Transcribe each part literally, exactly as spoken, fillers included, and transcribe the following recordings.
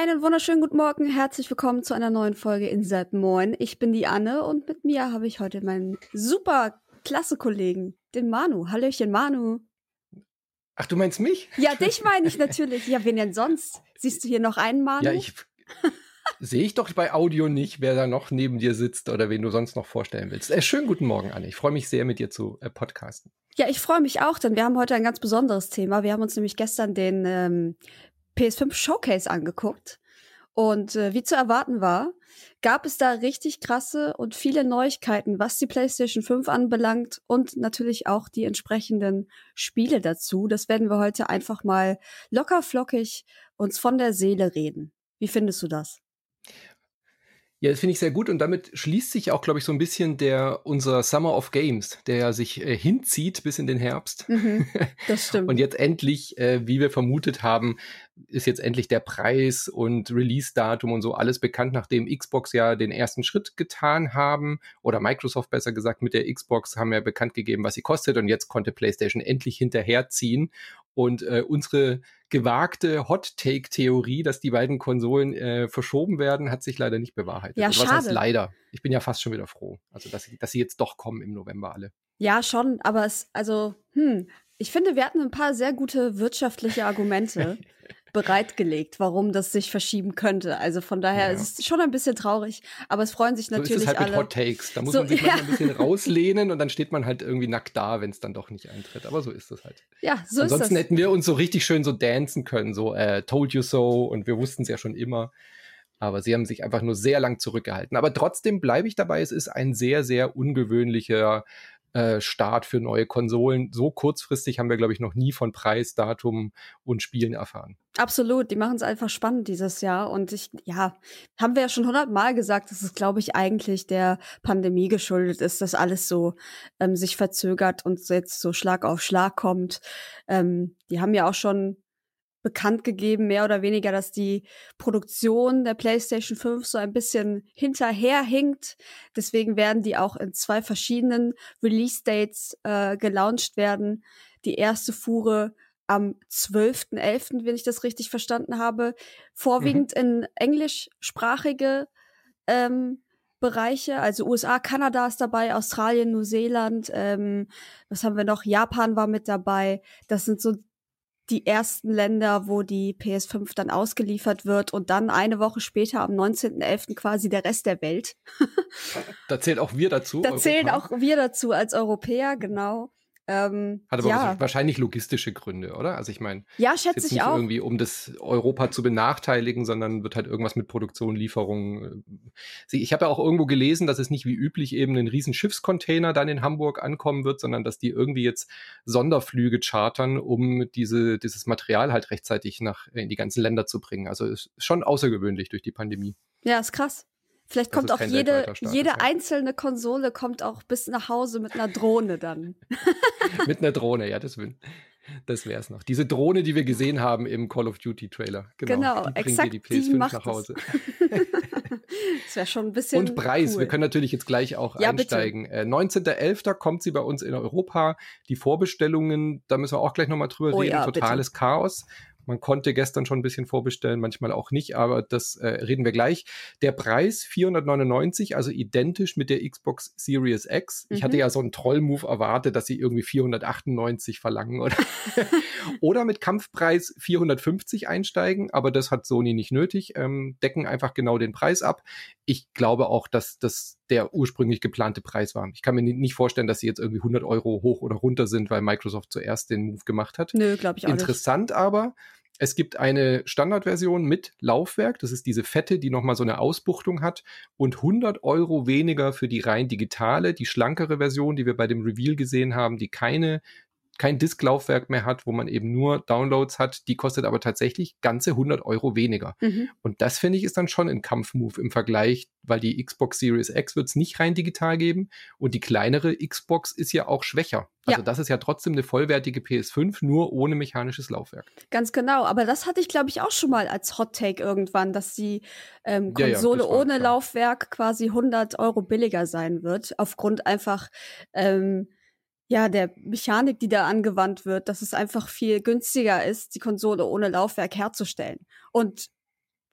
Einen wunderschönen guten Morgen, herzlich willkommen zu einer neuen Folge Inside Moin. Ich bin die Anne und mit mir habe ich heute meinen super klasse Kollegen, den Manu. Hallöchen, Manu. Ach, du meinst mich? Ja, dich meine ich natürlich. Ja, wen denn sonst? Siehst du hier noch einen Manu? Ja, ich sehe ich doch bei Audio nicht, wer da noch neben dir sitzt oder wen du sonst noch vorstellen willst. Äh, schönen guten Morgen, Anne. Ich freue mich sehr, mit dir zu äh, podcasten. Ja, ich freue mich auch, denn wir haben heute ein ganz besonderes Thema. Wir haben uns nämlich gestern den ähm, P S fünf Showcase angeguckt. Und äh, wie zu erwarten war, gab es da richtig krasse und viele Neuigkeiten, was die PlayStation fünf anbelangt und natürlich auch die entsprechenden Spiele dazu. Das werden wir heute einfach mal locker flockig uns von der Seele reden. Wie findest du das? Ja, das finde ich sehr gut und damit schließt sich auch, glaube ich, so ein bisschen der unser Summer of Games, der ja sich äh, hinzieht bis in den Herbst. Mhm, das stimmt. Und jetzt endlich, äh, wie wir vermutet haben, ist jetzt endlich der Preis und Release-Datum und so alles bekannt, nachdem Xbox ja den ersten Schritt getan haben oder Microsoft besser gesagt mit der Xbox haben ja bekannt gegeben, was sie kostet und jetzt konnte PlayStation endlich hinterherziehen und äh, unsere gewagte Hot-Take-Theorie, dass die beiden Konsolen äh, verschoben werden, hat sich leider nicht bewahrheitet. Ja, also, was schade. heißt leider? Ich bin ja fast schon wieder froh, also dass, dass sie jetzt doch kommen im November alle. Ja, schon, aber es, also, hm, ich finde, wir hatten ein paar sehr gute wirtschaftliche Argumente bereitgelegt, warum das sich verschieben könnte. Also von daher Ja. ist es schon ein bisschen traurig, aber es freuen sich natürlich so ist es halt alle. mit Hot Takes. Da muss So, man sich ja. manchmal ein bisschen rauslehnen und dann steht man halt irgendwie nackt da, wenn es dann doch nicht eintritt. Aber so ist es halt. Ja, so Ansonsten ist das. hätten wir uns so richtig schön so dancen können, so äh, Told You So und wir wussten es ja schon immer. Aber sie haben sich einfach nur sehr lang zurückgehalten. Aber trotzdem bleibe ich dabei, es ist ein sehr, sehr ungewöhnlicher äh, Start für neue Konsolen. So kurzfristig haben wir, glaube ich, noch nie von Preis, Datum und Spielen erfahren. Absolut, die machen es einfach spannend dieses Jahr und ich, ja, haben wir ja schon hundertmal gesagt, dass es, glaube ich, eigentlich der Pandemie geschuldet ist, dass alles so ähm, sich verzögert und jetzt so Schlag auf Schlag kommt. Ähm, die haben ja auch schon bekannt gegeben, mehr oder weniger, dass die Produktion der PlayStation fünf so ein bisschen hinterherhinkt. Deswegen werden die auch in zwei verschiedenen Release-Dates äh, gelauncht werden. Die erste Fuhre am zwölften elften, wenn ich das richtig verstanden habe, vorwiegend mhm. in englischsprachige ähm, Bereiche, also U S A, Kanada ist dabei, Australien, Neuseeland, ähm, was haben wir noch? Japan war mit dabei. Das sind so die ersten Länder, wo die P S fünf dann ausgeliefert wird und dann eine Woche später am neunzehnten elften quasi der Rest der Welt. Da zählen auch wir dazu. Da zählen auch wir dazu als Europäer, genau. Ähm, Hat aber ja. wahrscheinlich logistische Gründe, oder? Also ich meine, ja, schätze ich nicht auch. irgendwie, um das Europa zu benachteiligen, sondern wird halt irgendwas mit Produktion, Lieferung. Ich habe ja auch irgendwo gelesen, dass es nicht wie üblich eben ein riesen Schiffscontainer dann in Hamburg ankommen wird, sondern dass die irgendwie jetzt Sonderflüge chartern, um diese dieses Material halt rechtzeitig nach in die ganzen Länder zu bringen. Also ist schon außergewöhnlich durch die Pandemie. Ja, ist krass. Vielleicht kommt auch jede, jede einzelne Konsole kommt auch bis nach Hause mit einer Drohne dann. Mit einer Drohne, ja, das, das wäre es noch. Diese Drohne, die wir gesehen haben im Call of Duty Trailer. Genau, genau die bringt exakt, dir die P S fünf die nach Hause. Das wäre schon ein bisschen Und Preis, cool. Wir können natürlich jetzt gleich auch ja, einsteigen. Äh, neunzehnten elften kommt sie bei uns in Europa. Die Vorbestellungen, da müssen wir auch gleich nochmal drüber oh, reden. ja, Totales bitte. Chaos. Man konnte gestern schon ein bisschen vorbestellen, manchmal auch nicht, aber das äh, reden wir gleich. Der Preis vierhundertneunundneunzig, also identisch mit der Xbox Series X. Ich Mhm. hatte ja so einen Troll-Move erwartet, dass sie irgendwie vierhundertachtundneunzig verlangen oder, oder mit Kampfpreis vierhundertfünfzig einsteigen, aber das hat Sony nicht nötig, ähm, decken einfach genau den Preis ab. Ich glaube auch, dass das der ursprünglich geplante Preis war. Ich kann mir nicht vorstellen, dass sie jetzt irgendwie hundert Euro hoch oder runter sind, weil Microsoft zuerst den Move gemacht hat. Nö, glaube ich auch Interessant nicht. aber, es gibt eine Standardversion mit Laufwerk, das ist diese fette, die nochmal so eine Ausbuchtung hat und hundert Euro weniger für die rein digitale, die schlankere Version, die wir bei dem Reveal gesehen haben, die keine kein Disklaufwerk mehr hat, wo man eben nur Downloads hat, die kostet aber tatsächlich ganze hundert Euro weniger. Mhm. Und das, finde ich, ist dann schon ein Kampfmove im Vergleich, weil die Xbox Series X wird es nicht rein digital geben und die kleinere Xbox ist ja auch schwächer. Also ja. das ist ja trotzdem eine vollwertige P S fünf, nur ohne mechanisches Laufwerk. Ganz genau, aber das hatte ich, glaube ich, auch schon mal als Hot Take irgendwann, dass die ähm, Konsole ja, ja, ohne klar. Laufwerk quasi hundert Euro billiger sein wird, aufgrund einfach ähm, ja, der Mechanik, die da angewandt wird, dass es einfach viel günstiger ist, die Konsole ohne Laufwerk herzustellen. Und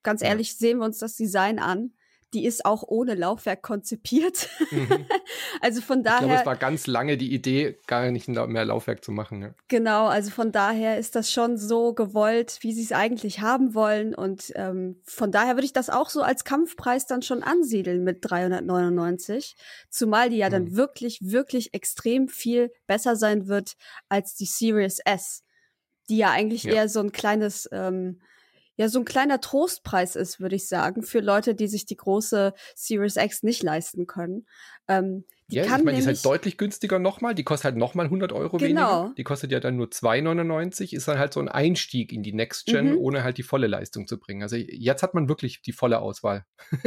ganz ehrlich, ja. sehen wir uns das Design an. Die ist auch ohne Laufwerk konzipiert. Mhm. Also von daher. Ich glaube, es war ganz lange die Idee, gar nicht mehr Laufwerk zu machen. Ja. Genau, also von daher ist das schon so gewollt, wie sie es eigentlich haben wollen. Und ähm, von daher würde ich das auch so als Kampfpreis dann schon ansiedeln mit dreihundertneunundneunzig. Zumal die ja mhm. dann wirklich, wirklich extrem viel besser sein wird als die Series S, die ja eigentlich ja. eher so ein kleines ähm, ja so ein kleiner Trostpreis ist, würde ich sagen, für Leute, die sich die große Series X nicht leisten können. Ähm, die ja, kann ich meine, die ist halt deutlich günstiger nochmal. Die kostet halt nochmal hundert Euro genau. weniger. Die kostet ja dann nur zwei neunundneunzig. Ist dann halt so ein Einstieg in die Next Gen, mhm. ohne halt die volle Leistung zu bringen. Also jetzt hat man wirklich die volle Auswahl.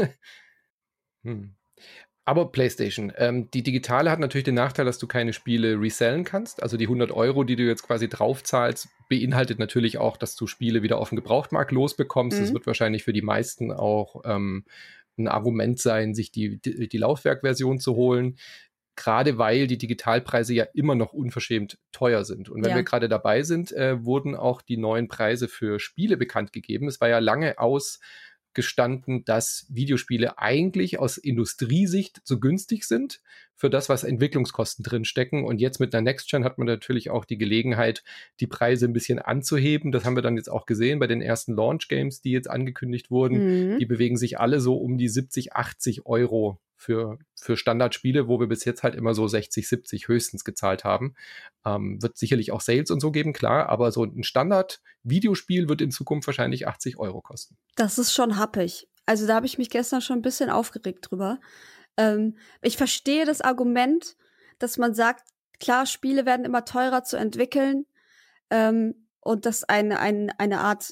hm. Aber PlayStation, ähm, die digitale hat natürlich den Nachteil, dass du keine Spiele resellen kannst. Also die hundert Euro, die du jetzt quasi draufzahlst, beinhaltet natürlich auch, dass du Spiele wieder auf dem Gebrauchtmarkt losbekommst. Das mhm. wird wahrscheinlich für die meisten auch ähm, ein Argument sein, sich die, die, die Laufwerkversion zu holen. Gerade weil die Digitalpreise ja immer noch unverschämt teuer sind. Und wenn ja. wir gerade dabei sind, äh, wurden auch die neuen Preise für Spiele bekannt gegeben. Es war ja lange aus gestanden, dass Videospiele eigentlich aus Industriesicht so günstig sind für das, was Entwicklungskosten drinstecken. Und jetzt mit einer Next-Gen hat man natürlich auch die Gelegenheit, die Preise ein bisschen anzuheben. Das haben wir dann jetzt auch gesehen bei den ersten Launch-Games, die jetzt angekündigt wurden. Mhm. Die bewegen sich alle so um die siebzig, achtzig Euro für, für Standardspiele, wo wir bis jetzt halt immer so sechzig, siebzig höchstens gezahlt haben. Ähm, wird sicherlich auch Sales und so geben, klar, aber so ein Standard-Videospiel wird in Zukunft wahrscheinlich achtzig Euro kosten. Das ist schon happig. Also da habe ich mich gestern schon ein bisschen aufgeregt drüber. Ähm, ich verstehe das Argument, dass man sagt, klar, Spiele werden immer teurer zu entwickeln ähm, und dass eine, ein, eine Art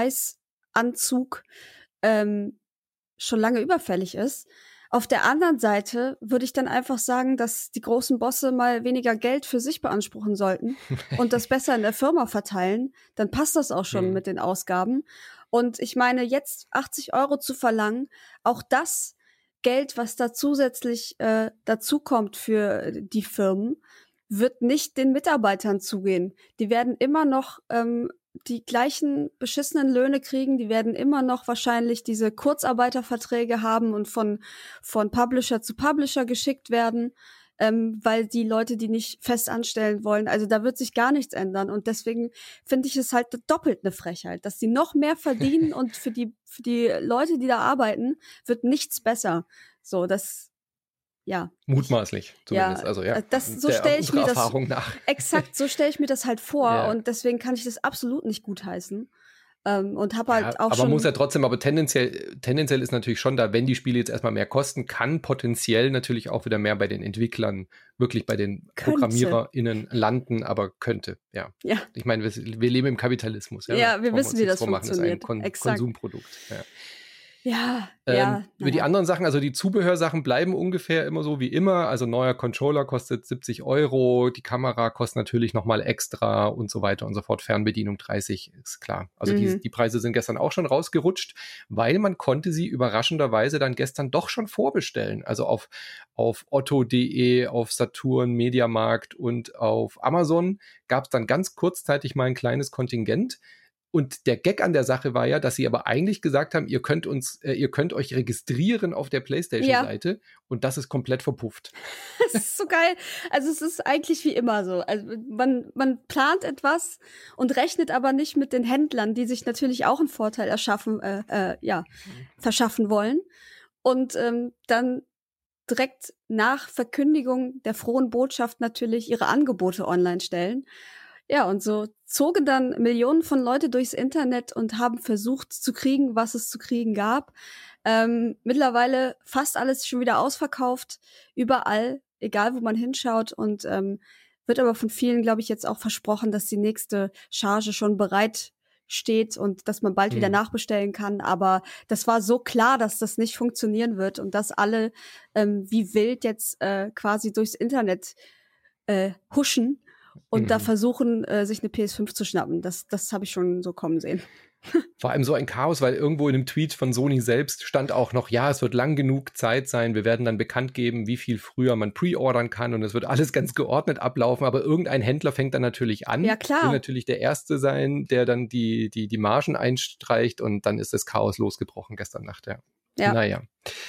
Preisanzug ähm, schon lange überfällig ist. Auf der anderen Seite würde ich dann einfach sagen, dass die großen Bosse mal weniger Geld für sich beanspruchen sollten und das besser in der Firma verteilen. Dann passt das auch schon hm. mit den Ausgaben. Und ich meine, jetzt achtzig Euro zu verlangen, auch das Geld, was da zusätzlich äh, dazukommt für die Firmen, wird nicht den Mitarbeitern zugehen. Die werden immer noch ähm, die gleichen beschissenen Löhne kriegen, die werden immer noch wahrscheinlich diese Kurzarbeiterverträge haben und von von Publisher zu Publisher geschickt werden, ähm, weil die Leute die nicht fest anstellen wollen. Also da wird sich gar nichts ändern und deswegen finde ich es halt doppelt eine Frechheit, dass die noch mehr verdienen und für die für die Leute, die da arbeiten, wird nichts besser. So, das ja. Mutmaßlich zumindest. Ja, also ja. Das, so stelle ich mir das Erfahrung nach. Exakt, so stelle ich mir das halt vor ja. und deswegen kann ich das absolut nicht gutheißen. Ähm, und habe halt ja, auch aber schon. Aber muss ja trotzdem, aber tendenziell, tendenziell ist natürlich schon da, wenn die Spiele jetzt erstmal mehr kosten, kann potenziell natürlich auch wieder mehr bei den Entwicklern, wirklich bei den könnte. ProgrammiererInnen landen, aber könnte, ja. ja. Ich meine, wir, wir leben im Kapitalismus. Ja, ja wir wissen, wie das funktioniert. Das ist ein Kon- Konsumprodukt. Ja. Ja, ähm, ja. Über die anderen Sachen, also die Zubehörsachen bleiben ungefähr immer so wie immer. Also neuer Controller kostet siebzig Euro, die Kamera kostet natürlich nochmal extra und so weiter und so fort. Fernbedienung dreißig, ist klar. Also mhm. die, die Preise sind gestern auch schon rausgerutscht, weil man konnte sie überraschenderweise dann gestern doch schon vorbestellen. Also auf, auf otto punkt de, auf Saturn, Mediamarkt und auf Amazon gab es dann ganz kurzzeitig mal ein kleines Kontingent. Und der Gag an der Sache war ja, dass sie aber eigentlich gesagt haben, ihr könnt uns, äh, ihr könnt euch registrieren auf der PlayStation-Seite ja. und das ist komplett verpufft. Das ist so geil. Also es ist eigentlich wie immer so. Also man, man plant etwas und rechnet aber nicht mit den Händlern, die sich natürlich auch einen Vorteil erschaffen, äh, äh, ja, verschaffen wollen. Und ähm, dann direkt nach Verkündigung der frohen Botschaft natürlich ihre Angebote online stellen. Ja, und so zogen dann Millionen von Leute durchs Internet und haben versucht zu kriegen, was es zu kriegen gab. Ähm, mittlerweile fast alles schon wieder ausverkauft, überall, egal wo man hinschaut. Und ähm, wird aber von vielen, glaube ich, jetzt auch versprochen, dass die nächste Charge schon bereit steht und dass man bald mhm. wieder nachbestellen kann. Aber das war so klar, dass das nicht funktionieren wird und dass alle ähm, wie wild jetzt äh, quasi durchs Internet äh, huschen. Und mhm. da versuchen, äh, sich eine P S fünf zu schnappen. Das, das habe ich schon so kommen sehen. Vor allem so ein Chaos, weil irgendwo in einem Tweet von Sony selbst stand auch noch, ja, es wird lang genug Zeit sein, wir werden dann bekannt geben, wie viel früher man pre-ordern kann und es wird alles ganz geordnet ablaufen, aber irgendein Händler fängt dann natürlich an. Ja, klar. Will natürlich der Erste sein, der dann die, die, die Margen einstreicht und dann ist das Chaos losgebrochen gestern Nacht, ja. Ja. Naja.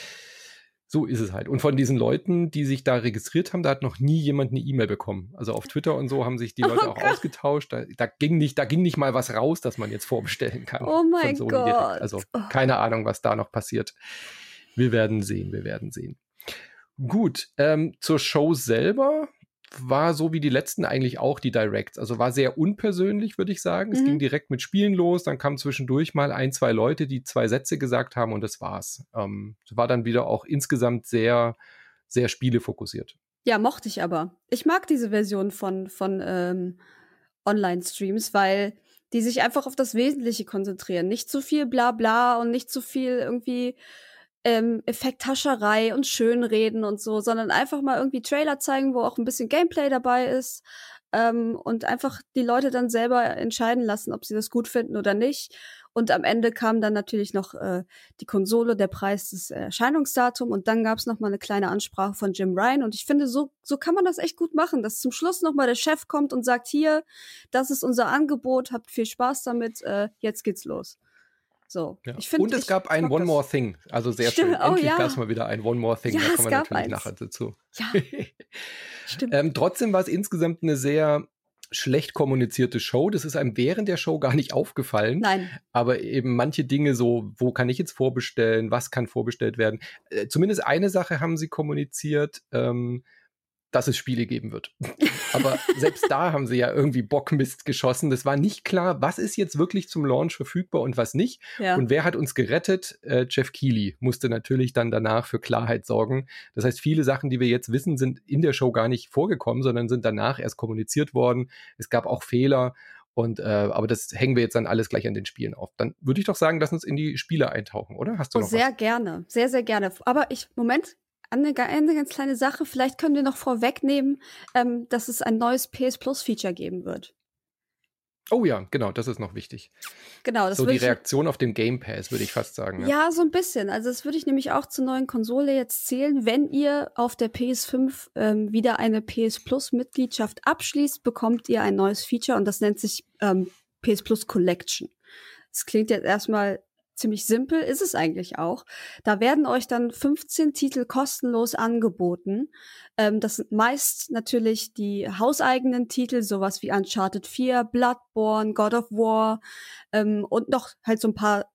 So ist es halt. Und von diesen Leuten, die sich da registriert haben, da hat noch nie jemand eine E-Mail bekommen. Also auf Twitter und so haben sich die Leute Oh auch Gott. ausgetauscht. Da, da ging nicht, da ging nicht mal was raus, dass man jetzt vorbestellen kann. Oh mein von Sony Gott. direkt. Also keine Ahnung, was da noch passiert. Wir werden sehen, wir werden sehen. Gut, ähm, zur Show selber war so wie die letzten eigentlich auch die Directs. Also war sehr unpersönlich, würde ich sagen. Es Mhm. ging direkt mit Spielen los, dann kamen zwischendurch mal ein, zwei Leute, die zwei Sätze gesagt haben und das war's. Ähm, war dann wieder auch insgesamt sehr, sehr spielefokussiert. Ja, mochte ich aber. Ich mag diese Version von, von ähm, Online-Streams, weil die sich einfach auf das Wesentliche konzentrieren. Nicht zu viel Blabla und nicht zu viel irgendwie ähm, Effekthascherei und Schönreden und so, sondern einfach mal irgendwie Trailer zeigen, wo auch ein bisschen Gameplay dabei ist ähm, und einfach die Leute dann selber entscheiden lassen, ob sie das gut finden oder nicht. Und am Ende kam dann natürlich noch äh, die Konsole, der Preis, das Erscheinungsdatum und dann gab's noch mal eine kleine Ansprache von Jim Ryan und ich finde, so so kann man das echt gut machen, dass zum Schluss noch mal der Chef kommt und sagt, hier, das ist unser Angebot, habt viel Spaß damit, äh, jetzt geht's los. So, Ja. ich find, und es ich, gab ich ein mag One das. More Thing, also sehr Stimmt. schön. Oh, Endlich ja. gab's mal wieder ein One More Thing, Ja, da es kommen wir gab natürlich eins. nachher dazu. Ja, stimmt. ähm, trotzdem war es insgesamt eine sehr schlecht kommunizierte Show. Das ist einem während der Show gar nicht aufgefallen. Nein. Aber eben manche Dinge so, wo kann ich jetzt vorbestellen, was kann vorbestellt werden. Äh, zumindest eine Sache haben sie kommuniziert, ähm, dass es Spiele geben wird. Aber selbst da haben sie ja irgendwie Bockmist geschossen. Das war nicht klar, was ist jetzt wirklich zum Launch verfügbar und was nicht. Ja. Und wer hat uns gerettet? Äh, Jeff Keighley musste natürlich dann danach für Klarheit sorgen. Das heißt, viele Sachen, die wir jetzt wissen, sind in der Show gar nicht vorgekommen, sondern sind danach erst kommuniziert worden. Es gab auch Fehler. Und äh, aber das hängen wir jetzt dann alles gleich an den Spielen auf. Dann würde ich doch sagen, lass uns in die Spiele eintauchen, oder? Hast du Oh, noch sehr was? gerne. Sehr, sehr gerne. Aber ich, Moment, eine, eine ganz kleine Sache. Vielleicht können wir noch vorwegnehmen, ähm, dass es ein neues P S Plus Feature geben wird. Oh ja, genau, das ist noch wichtig. Genau, das So würde die ich, Reaktion auf den Game Pass, würde ich fast sagen. Ja. ja, so ein bisschen. Also das würde ich nämlich auch zur neuen Konsole jetzt zählen. Wenn ihr auf der P S fünf ähm, wieder eine P S Plus Mitgliedschaft abschließt, bekommt ihr ein neues Feature und das nennt sich ähm, P S Plus Collection. Das klingt jetzt erstmal ziemlich simpel, ist es eigentlich auch. Da werden euch dann fünfzehn Titel kostenlos angeboten. Ähm, das sind meist natürlich die hauseigenen Titel, sowas wie Uncharted vier, Bloodborne, God of War ähm, und noch halt so ein paar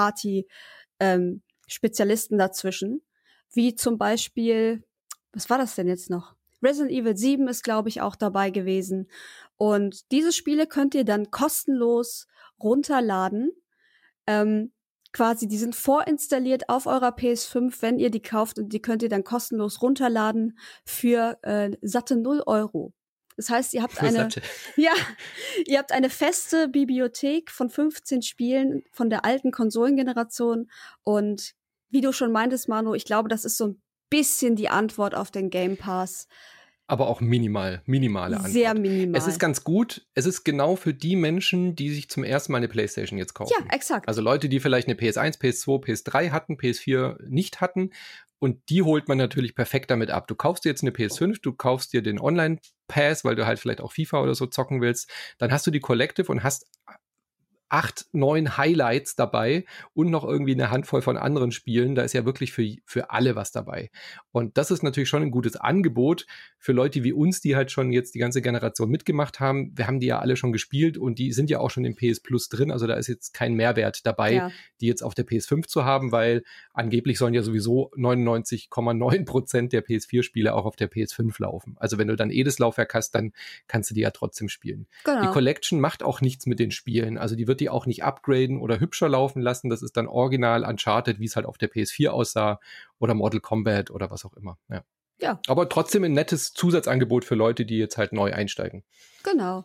Third-Party-Spezialisten ähm, dazwischen. Wie zum Beispiel, was war das denn jetzt noch? Resident Evil sieben ist, glaube ich, auch dabei gewesen. Und diese Spiele könnt ihr dann kostenlos runterladen. Ähm, quasi, die sind vorinstalliert auf eurer P S fünf, wenn ihr die kauft und die könnt ihr dann kostenlos runterladen für äh, satte null Euro. Das heißt, ihr habt Für eine, satte. ja, ihr habt eine feste Bibliothek von fünfzehn Spielen von der alten Konsolengeneration und wie du schon meintest, Manu, ich glaube, das ist so ein bisschen die Antwort auf den Game Pass. Aber auch minimal, minimale Antwort. Sehr minimal. Es ist ganz gut. Es ist genau für die Menschen, die sich zum ersten Mal eine PlayStation jetzt kaufen. Ja, exakt. Also Leute, die vielleicht eine P S eins, P S zwei, P S drei hatten, P S vier nicht hatten. Und die holt man natürlich perfekt damit ab. Du kaufst dir jetzt eine P S fünf, du kaufst dir den Online-Pass, weil du halt vielleicht auch FIFA oder so zocken willst. Dann hast du die Collective und hast acht, neun Highlights dabei und noch irgendwie eine Handvoll von anderen Spielen. Da ist ja wirklich für, für alle was dabei. Und das ist natürlich schon ein gutes Angebot für Leute wie uns, die halt schon jetzt die ganze Generation mitgemacht haben. Wir haben die ja alle schon gespielt und die sind ja auch schon im P S Plus drin. Also da ist jetzt kein Mehrwert dabei, Ja. die jetzt auf der P S fünf zu haben, weil angeblich sollen ja sowieso neunundneunzig Komma neun Prozent der P S vier Spiele auch auf der P S fünf laufen. Also wenn du dann eh das Laufwerk hast, dann kannst du die ja trotzdem spielen. Genau. Die Collection macht auch nichts mit den Spielen. Also die wird die auch nicht upgraden oder hübscher laufen lassen. Das ist dann original Uncharted, wie es halt auf der P S vier aussah oder Mortal Kombat oder was auch immer. Ja. Ja, Aber trotzdem ein nettes Zusatzangebot für Leute, die jetzt halt neu einsteigen. genau.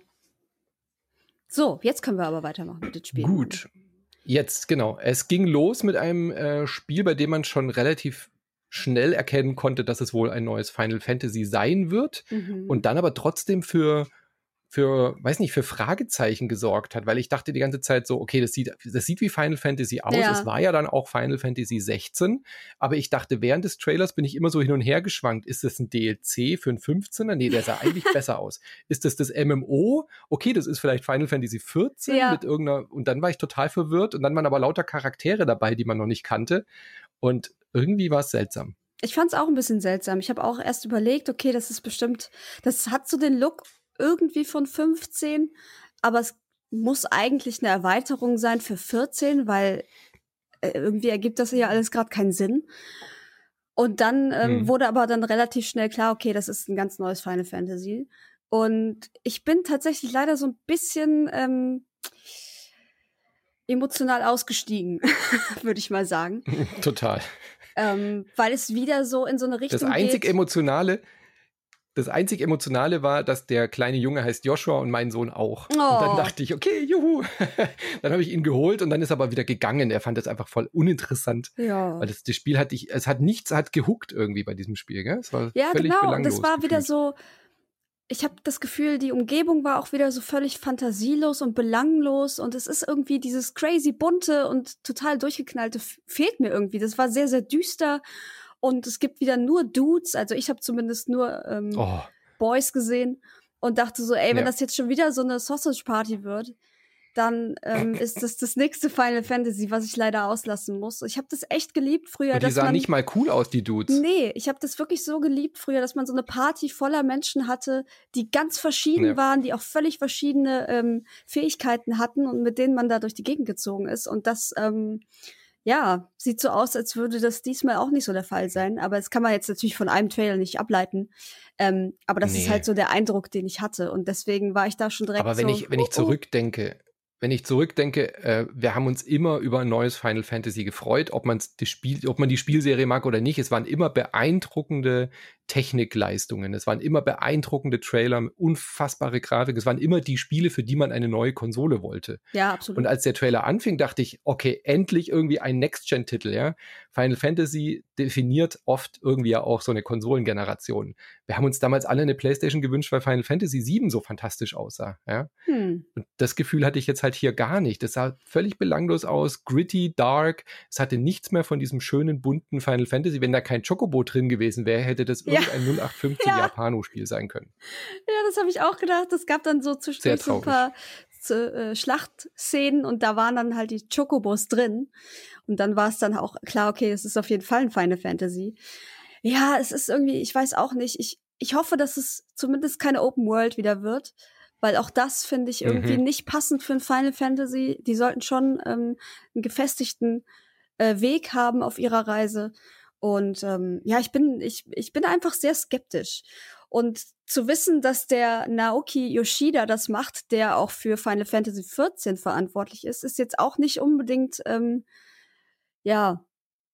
So, jetzt können wir aber weitermachen mit den Spielen. Gut. Jetzt, genau. Es ging los mit einem äh, Spiel, bei dem man schon relativ schnell erkennen konnte, dass es wohl ein neues Final Fantasy sein wird. Mhm. Und dann aber trotzdem für für, weiß nicht, für Fragezeichen gesorgt hat, weil ich dachte die ganze Zeit so, okay, das sieht, das sieht wie Final Fantasy aus. Ja. Es war ja dann auch Final Fantasy sechzehn, aber ich dachte, während des Trailers bin ich immer so hin und her geschwankt. Ist das ein D L C für einen fünfzehner? Nee, der sah eigentlich besser aus. Ist das das M M O? Okay, das ist vielleicht Final Fantasy vierzehn Ja. mit irgendeiner, und dann war ich total verwirrt und dann waren aber lauter Charaktere dabei, die man noch nicht kannte und irgendwie war es seltsam. Ich fand es auch ein bisschen seltsam. Ich habe auch erst überlegt, okay, das ist bestimmt, das hat so den Look irgendwie von fünfzehn, aber es muss eigentlich eine Erweiterung sein für vierzehn, weil äh, irgendwie ergibt das ja alles gerade keinen Sinn. Und dann ähm, Hm. wurde aber dann relativ schnell klar, okay, das ist ein ganz neues Final Fantasy. Und ich bin tatsächlich leider so ein bisschen ähm, emotional ausgestiegen, würde ich mal sagen. Total. Ähm, weil es wieder so in so eine Richtung Das einzig geht. Emotionale, das einzig Emotionale war, dass der kleine Junge heißt Joshua und mein Sohn auch. Oh. Und dann dachte ich, okay, juhu. Dann habe ich ihn geholt und dann ist er aber wieder gegangen. Er fand das einfach voll uninteressant. Ja. Weil das, das Spiel hat dich, es hat nichts, hat gehuckt irgendwie bei diesem Spiel, gell? Es war Ja, völlig genau. Und belanglos. das war wieder gefühlt. so, ich habe das Gefühl, die Umgebung war auch wieder so völlig fantasielos und belanglos und es ist irgendwie dieses crazy bunte und total durchgeknallte f- fehlt mir irgendwie. Das war sehr, sehr düster und es gibt wieder nur Dudes, also ich habe zumindest nur ähm, Oh, Boys gesehen und dachte so, ey, wenn Ja. das jetzt schon wieder so eine Sausage Party wird, dann ähm, ist das das nächste Final Fantasy, was ich leider auslassen muss. Ich habe das echt geliebt früher, und die dass sahen man nicht mal cool aus, die Dudes. Nee, ich habe das wirklich so geliebt früher, dass man so eine Party voller Menschen hatte, die ganz verschieden Ja. waren, die auch völlig verschiedene ähm, Fähigkeiten hatten und mit denen man da durch die Gegend gezogen ist. Und das, ähm, ja, sieht so aus, als würde das diesmal auch nicht so der Fall sein. Aber das kann man jetzt natürlich von einem Trailer nicht ableiten. Ähm, aber das Nee. ist halt so der Eindruck, den ich hatte. Und deswegen war ich da schon direkt Aber wenn so, ich, wenn ich uh, uh. zurückdenke, wenn ich zurückdenke, äh, wir haben uns immer über ein neues Final Fantasy gefreut, ob man das Spiel, ob man die Spielserie mag oder nicht. Es waren immer beeindruckende Technikleistungen. Es waren immer beeindruckende Trailer, unfassbare Grafik. Es waren immer die Spiele, für die man eine neue Konsole wollte. Ja, absolut. Und als der Trailer anfing, dachte ich, okay, endlich irgendwie ein Next-Gen-Titel, ja. Final Fantasy definiert oft irgendwie ja auch so eine Konsolengeneration. Wir haben uns damals alle eine PlayStation gewünscht, weil Final Fantasy sieben so fantastisch aussah, ja. Hm. Und das Gefühl hatte ich jetzt halt hier gar nicht. Das sah völlig belanglos aus, gritty, dark. Es hatte nichts mehr von diesem schönen, bunten Final Fantasy. Wenn da kein Chocobo drin gewesen wäre, hätte das Ja. irgendein null acht fünfzehn Ja. Japano-Spiel sein können. Ja, das habe ich auch gedacht. Es gab dann so Sehr zwischendurch so ein traurig. paar zu, äh, Schlachtszenen und da waren dann halt die Chocobos drin. Und dann war es dann auch klar, okay, es ist auf jeden Fall ein Final Fantasy. Ja, es ist irgendwie, ich weiß auch nicht. Ich, ich hoffe, dass es zumindest keine Open World wieder wird, weil auch das finde ich irgendwie Mhm. nicht passend für ein Final Fantasy. Die sollten schon ähm, einen gefestigten äh, Weg haben auf ihrer Reise. Und ähm, ja, ich bin, ich, ich bin einfach sehr skeptisch. Und zu wissen, dass der Naoki Yoshida das macht, der auch für Final Fantasy vierzehn verantwortlich ist, ist jetzt auch nicht unbedingt, ähm, ja,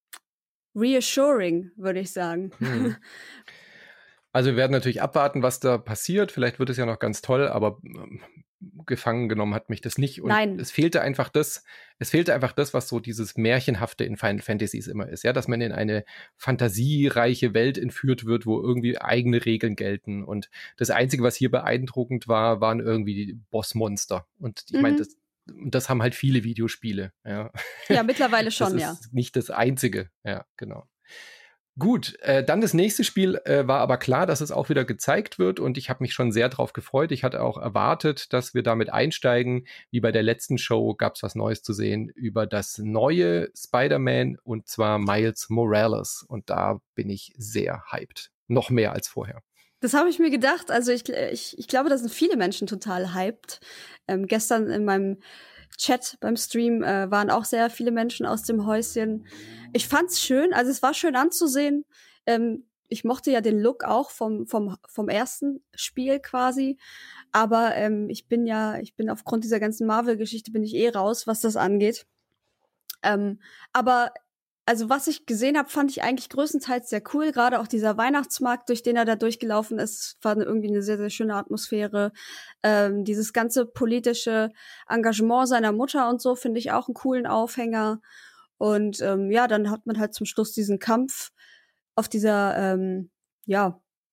reassuring, würde ich sagen. Hm. Also wir werden natürlich abwarten, was da passiert. Vielleicht wird es ja noch ganz toll, aber ähm, gefangen genommen hat mich das nicht. Und Nein. es fehlte einfach das, es fehlte einfach das, was so dieses Märchenhafte in Final Fantasies immer ist, ja, dass man in eine fantasiereiche Welt entführt wird, wo irgendwie eigene Regeln gelten. Und das Einzige, was hier beeindruckend war, waren irgendwie die Bossmonster. Und ich Mhm. meine, das, das haben halt viele Videospiele. Ja, Ja, mittlerweile schon, das ja. ist nicht das Einzige. Ja, genau. Gut, äh, dann das nächste Spiel äh, war aber klar, dass es auch wieder gezeigt wird und ich habe mich schon sehr drauf gefreut. Ich hatte auch erwartet, dass wir damit einsteigen. Wie bei der letzten Show gab es was Neues zu sehen über das neue Spider-Man und zwar Miles Morales und da bin ich sehr hyped. Noch mehr als vorher. Das habe ich mir gedacht. Also ich, ich, ich glaube, da sind viele Menschen total hyped. Ähm, gestern in meinem Chat beim Stream äh, waren auch sehr viele Menschen aus dem Häuschen. Ich fand's schön, also es war schön anzusehen. Ähm, ich mochte ja den Look auch vom vom vom ersten Spiel quasi, aber ähm, ich bin ja, ich bin aufgrund dieser ganzen Marvel-Geschichte bin ich eh raus, was das angeht. Ähm, aber also was ich gesehen habe, fand ich eigentlich größtenteils sehr cool. Gerade auch dieser Weihnachtsmarkt, durch den er da durchgelaufen ist, war irgendwie eine sehr, sehr schöne Atmosphäre. Ähm, dieses ganze politische Engagement seiner Mutter und so finde ich auch einen coolen Aufhänger. Und ähm, ja, dann hat man halt zum Schluss diesen Kampf auf dieser, ähm, ja,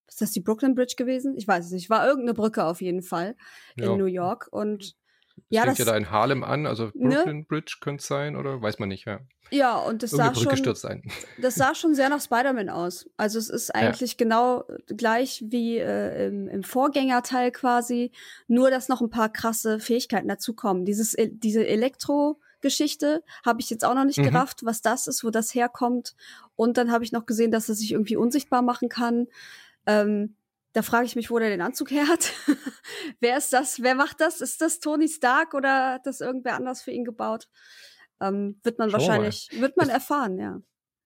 ist das die Brooklyn Bridge gewesen? Ich weiß es nicht. War irgendeine Brücke auf jeden Fall in Ja. New York. Und Das ja, fängt das ja da in Harlem an, also ne? Brooklyn Bridge könnte es sein, oder? Weiß man nicht, ja. Ja, und das Irgendeine sah Brücke schon, stürzt ein. das sah schon sehr nach Spider-Man aus. Also es ist Ja. eigentlich genau gleich wie äh, im, im Vorgängerteil quasi, nur dass noch ein paar krasse Fähigkeiten dazukommen. Dieses, äh, diese Elektro-Geschichte habe ich jetzt auch noch nicht Mhm. gerafft, was das ist, wo das herkommt. Und dann habe ich noch gesehen, dass er sich irgendwie unsichtbar machen kann. Ähm, da frage ich mich, wo der den Anzug her hat. Wer ist das? Wer macht das? Ist das Tony Stark oder hat das irgendwer anders für ihn gebaut? Ähm, wird man Schauen wir mal. wahrscheinlich, wird man Das, erfahren, ja.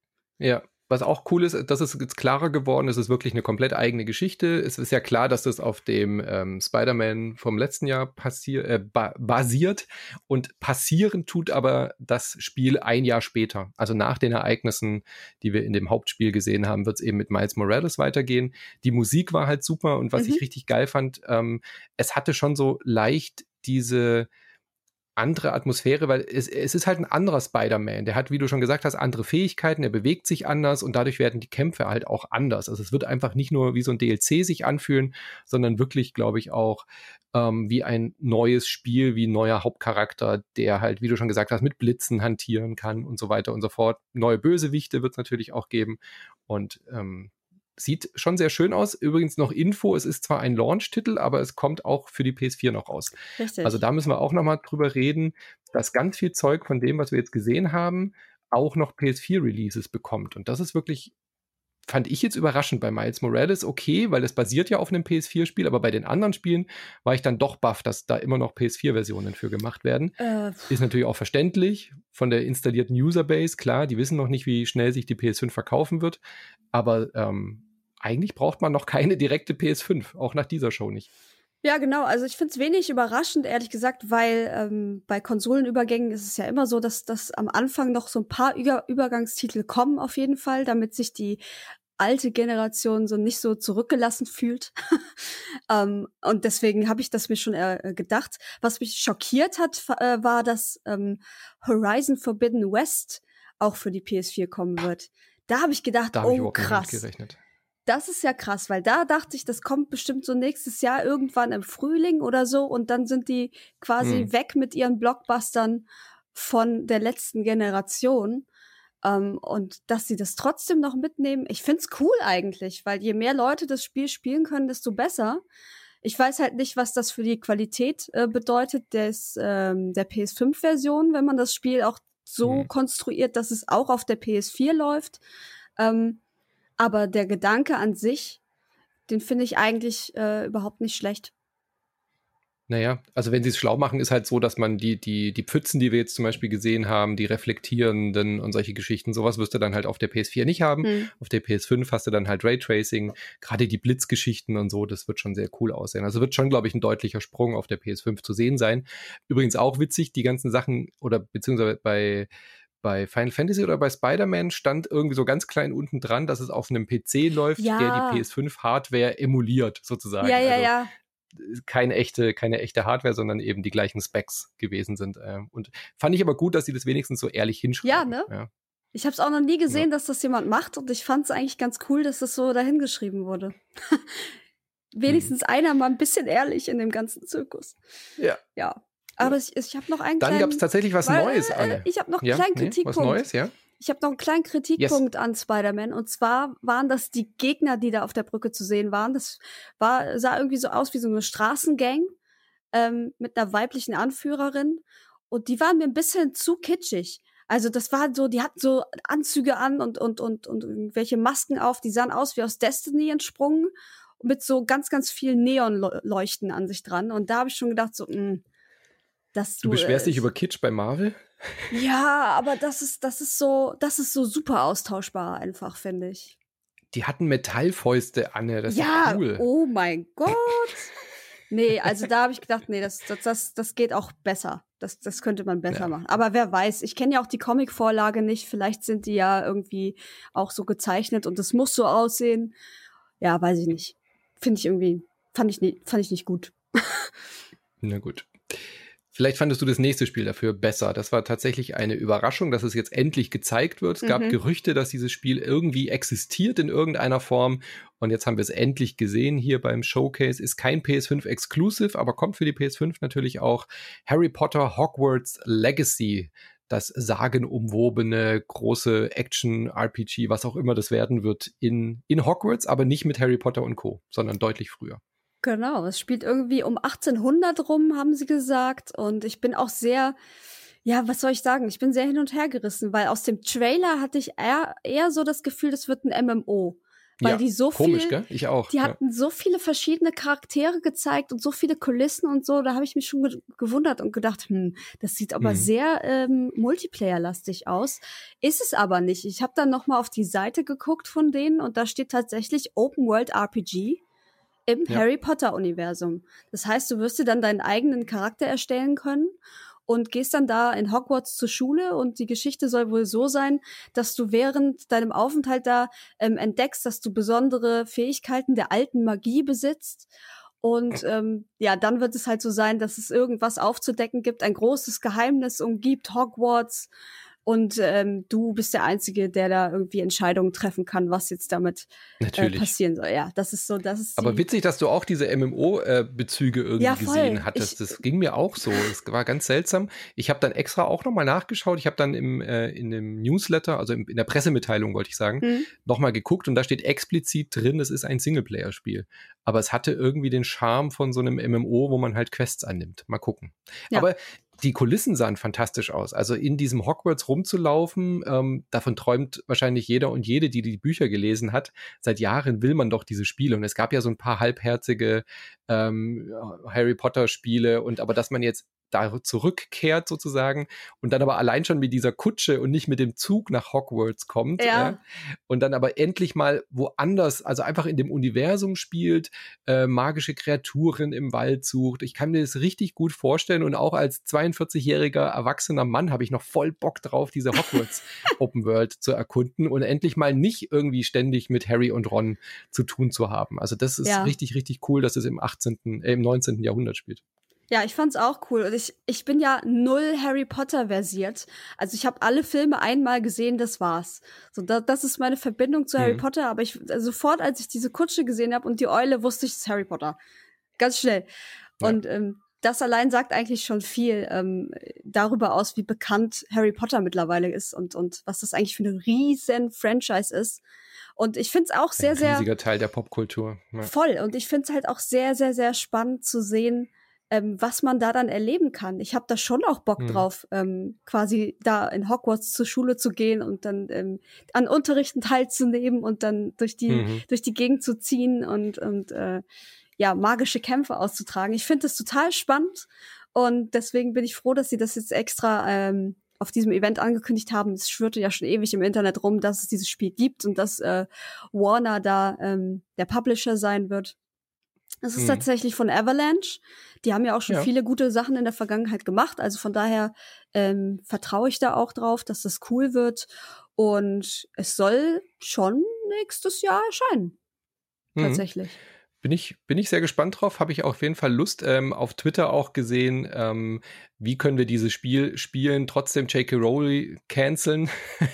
ja, was auch cool ist, dass es jetzt klarer geworden ist, es ist wirklich eine komplett eigene Geschichte. Es ist ja klar, dass das auf dem ähm, Spider-Man vom letzten Jahr passier äh, ba basiert und passieren tut aber das Spiel ein Jahr später. Also nach den Ereignissen, die wir in dem Hauptspiel gesehen haben, wird es eben mit Miles Morales weitergehen. Die Musik war halt super und was Mhm. ich richtig geil fand, ähm, es hatte schon so leicht diese andere Atmosphäre, weil es, es ist halt ein anderer Spider-Man. Der hat, wie du schon gesagt hast, andere Fähigkeiten, er bewegt sich anders und dadurch werden die Kämpfe halt auch anders. Also es wird einfach nicht nur wie so ein D L C sich anfühlen, sondern wirklich, glaube ich, auch ähm, wie ein neues Spiel, wie ein neuer Hauptcharakter, der halt, wie du schon gesagt hast, mit Blitzen hantieren kann und so weiter und so fort. Neue Bösewichte wird es natürlich auch geben und ähm, sieht schon sehr schön aus. Übrigens noch Info, es ist zwar ein Launch-Titel, aber es kommt auch für die P S vier noch raus. Richtig. Also da müssen wir auch noch mal drüber reden, dass ganz viel Zeug von dem, was wir jetzt gesehen haben, auch noch P S vier Releases bekommt. Und das ist wirklich, fand ich jetzt überraschend bei Miles Morales. Okay, weil es basiert ja auf einem P S vier Spiel, aber bei den anderen Spielen war ich dann doch baff, dass da immer noch P S vier Versionen für gemacht werden. Äh, Ist natürlich auch verständlich von der installierten Userbase. Klar, die wissen noch nicht, wie schnell sich die P S fünf verkaufen wird. Aber ähm, eigentlich braucht man noch keine direkte P S fünf, auch nach dieser Show nicht. Ja, genau. Also ich find's wenig überraschend, ehrlich gesagt, weil ähm, bei Konsolenübergängen ist es ja immer so, dass, dass am Anfang noch so ein paar Über- Übergangstitel kommen auf jeden Fall, damit sich die alte Generation so nicht so zurückgelassen fühlt. ähm, und deswegen habe ich das mir schon äh, gedacht. Was mich schockiert hat, äh, war, dass ähm, Horizon Forbidden West auch für die P S vier kommen wird. Da habe ich gedacht, Da habe ich oh überhaupt nicht krass. mitgerechnet. Das ist ja krass, weil da dachte ich, das kommt bestimmt so nächstes Jahr irgendwann im Frühling oder so und dann sind die quasi Hm. weg mit ihren Blockbustern von der letzten Generation. Ähm, und dass sie das trotzdem noch mitnehmen, ich find's cool eigentlich, weil je mehr Leute das Spiel spielen können, desto besser. Ich weiß halt nicht, was das für die Qualität äh, bedeutet des, ähm, der P S fünf Version, wenn man das Spiel auch so Hm. konstruiert, dass es auch auf der P S vier läuft. Ähm, aber der Gedanke an sich, den finde ich eigentlich äh, überhaupt nicht schlecht. Naja, also wenn sie es schlau machen, ist halt so, dass man die, die, die Pfützen, die wir jetzt zum Beispiel gesehen haben, die reflektierenden und solche Geschichten, sowas wirst du dann halt auf der P S vier nicht haben. Hm. Auf der P S fünf hast du dann halt Raytracing, gerade die Blitzgeschichten und so, das wird schon sehr cool aussehen. Also wird schon, glaube ich, ein deutlicher Sprung auf der P S fünf zu sehen sein. Übrigens auch witzig, die ganzen Sachen, oder beziehungsweise bei Bei Final Fantasy oder bei Spider-Man stand irgendwie so ganz klein unten dran, dass es auf einem P C läuft, Ja. der die P S fünf Hardware emuliert, sozusagen. Ja, ja, also ja. keine echte, keine echte Hardware, sondern eben die gleichen Specs gewesen sind. Ähm, und fand ich aber gut, dass sie das wenigstens so ehrlich hinschreiben. Ja, ne? Ja. Ich habe es auch noch nie gesehen, Ja. dass das jemand macht und ich fand es eigentlich ganz cool, dass das so dahingeschrieben wurde. Wenigstens hm. einer mal ein bisschen ehrlich in dem ganzen Zirkus. Ja. Ja. Aber ja. ich, ich habe noch einen Dann kleinen... gab es tatsächlich was weil, Neues, Anne. Ich habe noch einen ja? kleinen nee? Kritikpunkt. Was Neues, ja? Ich habe noch einen kleinen Kritikpunkt yes. an Spider-Man. Und zwar waren das die Gegner, die da auf der Brücke zu sehen waren. Das war, sah irgendwie so aus wie so eine Straßengang ähm, mit einer weiblichen Anführerin. Und die waren mir ein bisschen zu kitschig. Also das war so, die hatten so Anzüge an und, und, und, und irgendwelche Masken auf. Die sahen aus wie aus Destiny entsprungen. Mit so ganz, ganz vielen Neonleuchten an sich dran. Und da habe ich schon gedacht, so, mh, dass du... Du beschwerst äh, dich über Kitsch bei Marvel? Ja, aber das ist, das ist so, das ist so super austauschbar einfach, finde ich. Die hatten Metallfäuste, Anne, das ja, ist cool. Oh mein Gott. Nee, also da habe ich gedacht, nee, das, das, das, das geht auch besser. Das, das könnte man besser ja. machen. Aber wer weiß, ich kenne ja auch die Comic-Vorlage nicht. Vielleicht sind die ja irgendwie auch so gezeichnet und das muss so aussehen. Ja, weiß ich nicht. Finde ich irgendwie, fand ich nicht, fand ich nicht gut. Na gut. Vielleicht fandest du das nächste Spiel dafür besser. Das war tatsächlich eine Überraschung, dass es jetzt endlich gezeigt wird. Es gab Mhm. Gerüchte, dass dieses Spiel irgendwie existiert in irgendeiner Form. Und jetzt haben wir es endlich gesehen hier beim Showcase. Ist kein P S fünf Exclusive, aber kommt für die P S fünf natürlich auch. Harry Potter Hogwarts Legacy. Das sagenumwobene, große Action-R P G, was auch immer das werden wird, in, in Hogwarts, aber nicht mit Harry Potter und Co., sondern deutlich früher. Genau, es spielt irgendwie um achtzehnhundert rum, haben sie gesagt. Und ich bin auch sehr, ja, was soll ich sagen? Ich bin sehr hin und her gerissen, weil aus dem Trailer hatte ich eher, eher so das Gefühl, das wird ein M M O. Weil Ja, die so komisch, viel, gell? Ich auch. die Ja. hatten so viele verschiedene Charaktere gezeigt und so viele Kulissen und so. Da habe ich mich schon ge gewundert und gedacht, hm, das sieht aber Mhm. sehr ähm, Multiplayer-lastig aus. Ist es aber nicht. Ich habe dann noch mal auf die Seite geguckt von denen und da steht tatsächlich Open World R P G im Ja. Harry Potter-Universum. Das heißt, du wirst dir dann deinen eigenen Charakter erstellen können und gehst dann da in Hogwarts zur Schule und die Geschichte soll wohl so sein, dass du während deinem Aufenthalt da ähm, entdeckst, dass du besondere Fähigkeiten der alten Magie besitzt. Und ähm, ja, dann wird es halt so sein, dass es irgendwas aufzudecken gibt, ein großes Geheimnis umgibt Hogwarts. Und ähm, du bist der Einzige, der da irgendwie Entscheidungen treffen kann, was jetzt damit äh, Natürlich. passieren soll. Ja, das ist so, das ist die Aber witzig, dass du auch diese M M O-Bezüge irgendwie Ja, voll. gesehen hattest. Ich- Das ging mir auch so. Es war ganz seltsam. Ich habe dann extra auch nochmal nachgeschaut. Ich habe dann im, äh, in dem Newsletter, also im, in der Pressemitteilung, wollte ich sagen, Hm. nochmal geguckt und da steht explizit drin, es ist ein Singleplayer-Spiel. Aber es hatte irgendwie den Charme von so einem M M O, wo man halt Quests annimmt. Mal gucken. Ja. Aber die Kulissen sahen fantastisch aus. Also in diesem Hogwarts rumzulaufen, ähm, davon träumt wahrscheinlich jeder und jede, die die Bücher gelesen hat. Seit Jahren will man doch diese Spiele. Und es gab ja so ein paar halbherzige ähm, Harry Potter Spiele. Und aber dass man jetzt da zurückkehrt sozusagen und dann aber allein schon mit dieser Kutsche und nicht mit dem Zug nach Hogwarts kommt. Ja. Äh, und dann aber endlich mal woanders, also einfach in dem Universum spielt, äh, magische Kreaturen im Wald sucht. Ich kann mir das richtig gut vorstellen und auch als zweiundvierzigjähriger erwachsener Mann habe ich noch voll Bock drauf, diese Hogwarts Open World zu erkunden und endlich mal nicht irgendwie ständig mit Harry und Ron zu tun zu haben. Also das ist Ja. richtig, richtig cool, dass es im achtzehnten, äh, im neunzehnten Jahrhundert spielt. Ja, ich fand's auch cool. Und ich, ich bin ja null Harry Potter versiert. Also ich habe alle Filme einmal gesehen, das war's. So, da, das ist meine Verbindung zu Harry Mhm. Potter. Aber ich also sofort, als ich diese Kutsche gesehen habe und die Eule, wusste ich, es ist Harry Potter. Ganz schnell. Ja. Und ähm, das allein sagt eigentlich schon viel ähm, darüber aus, wie bekannt Harry Potter mittlerweile ist und, und was das eigentlich für eine riesen Franchise ist. Und ich find's auch sehr, Ein sehr riesiger Teil der Popkultur. Ja. voll. Und ich finde es halt auch sehr, sehr, sehr spannend zu sehen, ähm, was man da dann erleben kann. Ich habe da schon auch Bock Mhm. drauf, ähm, quasi da in Hogwarts zur Schule zu gehen und dann ähm, an Unterrichten teilzunehmen und dann durch die Mhm. durch die Gegend zu ziehen und und äh, ja magische Kämpfe auszutragen. Ich finde das total spannend und deswegen bin ich froh, dass sie das jetzt extra ähm, auf diesem Event angekündigt haben. Es schwirrte ja schon ewig im Internet rum, dass es dieses Spiel gibt und dass äh, Warner da ähm, der Publisher sein wird. Es ist Mhm. tatsächlich von Avalanche. Die haben ja auch schon Ja. viele gute Sachen in der Vergangenheit gemacht. Also von daher ähm, vertraue ich da auch drauf, dass das cool wird. Und es soll schon nächstes Jahr erscheinen. Mhm. Tatsächlich. Bin ich, bin ich sehr gespannt drauf, habe ich auf jeden Fall Lust. Ähm, auf Twitter auch gesehen, ähm, wie können wir dieses Spiel spielen, trotzdem J K. Rowling canceln.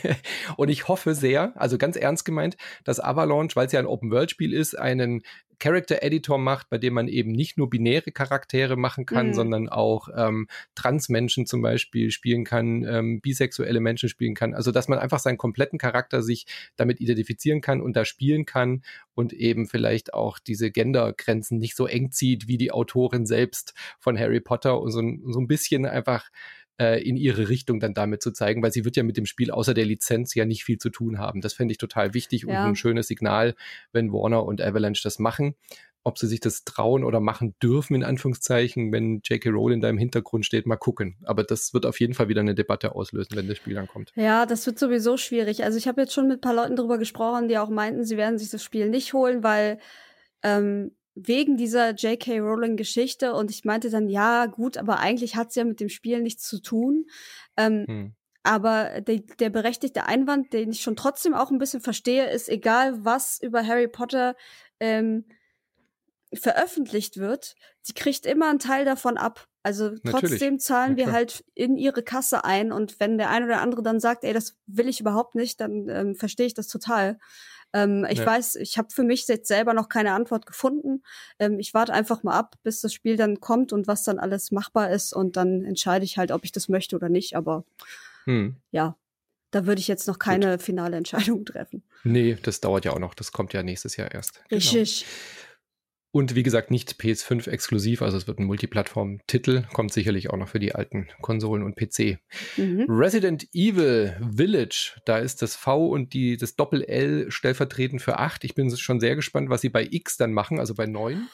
Und ich hoffe sehr, also ganz ernst gemeint, dass Avalanche, weil es ja ein Open-World-Spiel ist, einen Character-Editor macht, bei dem man eben nicht nur binäre Charaktere machen kann, Mhm. sondern auch ähm, Trans-Menschen zum Beispiel spielen kann, ähm, bisexuelle Menschen spielen kann. Also dass man einfach seinen kompletten Charakter sich damit identifizieren kann und da spielen kann und eben vielleicht auch diese Gendergrenzen nicht so eng zieht wie die Autorin selbst von Harry Potter und so, so ein bisschen einfach äh, in ihre Richtung dann damit zu zeigen, weil sie wird ja mit dem Spiel außer der Lizenz ja nicht viel zu tun haben. Das fände ich total wichtig Ja. und ein schönes Signal, wenn Warner und Avalanche das machen. Ob sie sich das trauen oder machen dürfen, in Anführungszeichen, wenn J K. Rowling da im Hintergrund steht, mal gucken. Aber das wird auf jeden Fall wieder eine Debatte auslösen, wenn das Spiel dann kommt. Ja, das wird sowieso schwierig. Also ich habe jetzt schon mit ein paar Leuten drüber gesprochen, die auch meinten, sie werden sich das Spiel nicht holen, weil ähm, wegen dieser J K. Rowling-Geschichte. Und ich meinte dann, ja, gut, aber eigentlich hat's ja mit dem Spiel nichts zu tun. Ähm, Hm. Aber der, der berechtigte Einwand, den ich schon trotzdem auch ein bisschen verstehe, ist, egal was über Harry Potter ähm, veröffentlicht wird, sie kriegt immer einen Teil davon ab. Also Natürlich. trotzdem zahlen Ja, wir klar. halt in ihre Kasse ein und wenn der ein oder andere dann sagt, ey, das will ich überhaupt nicht, dann ähm, verstehe ich das total. Ähm, ich Ja. weiß, ich habe für mich jetzt selber noch keine Antwort gefunden. Ähm, ich warte einfach mal ab, bis das Spiel dann kommt und was dann alles machbar ist und dann entscheide ich halt, ob ich das möchte oder nicht. Aber Hm. ja, da würde ich jetzt noch keine finale Entscheidung treffen. Nee, das dauert ja auch noch. Das kommt ja nächstes Jahr erst. Richtig. Genau. Und wie gesagt, nicht P S fünf exklusiv, also es wird ein Multiplattform-Titel, kommt sicherlich auch noch für die alten Konsolen und P C. Mhm. Resident Evil Village, da ist das V und die, das Doppel-L stellvertretend für acht. Ich bin schon sehr gespannt, was sie bei X dann machen, also bei neun.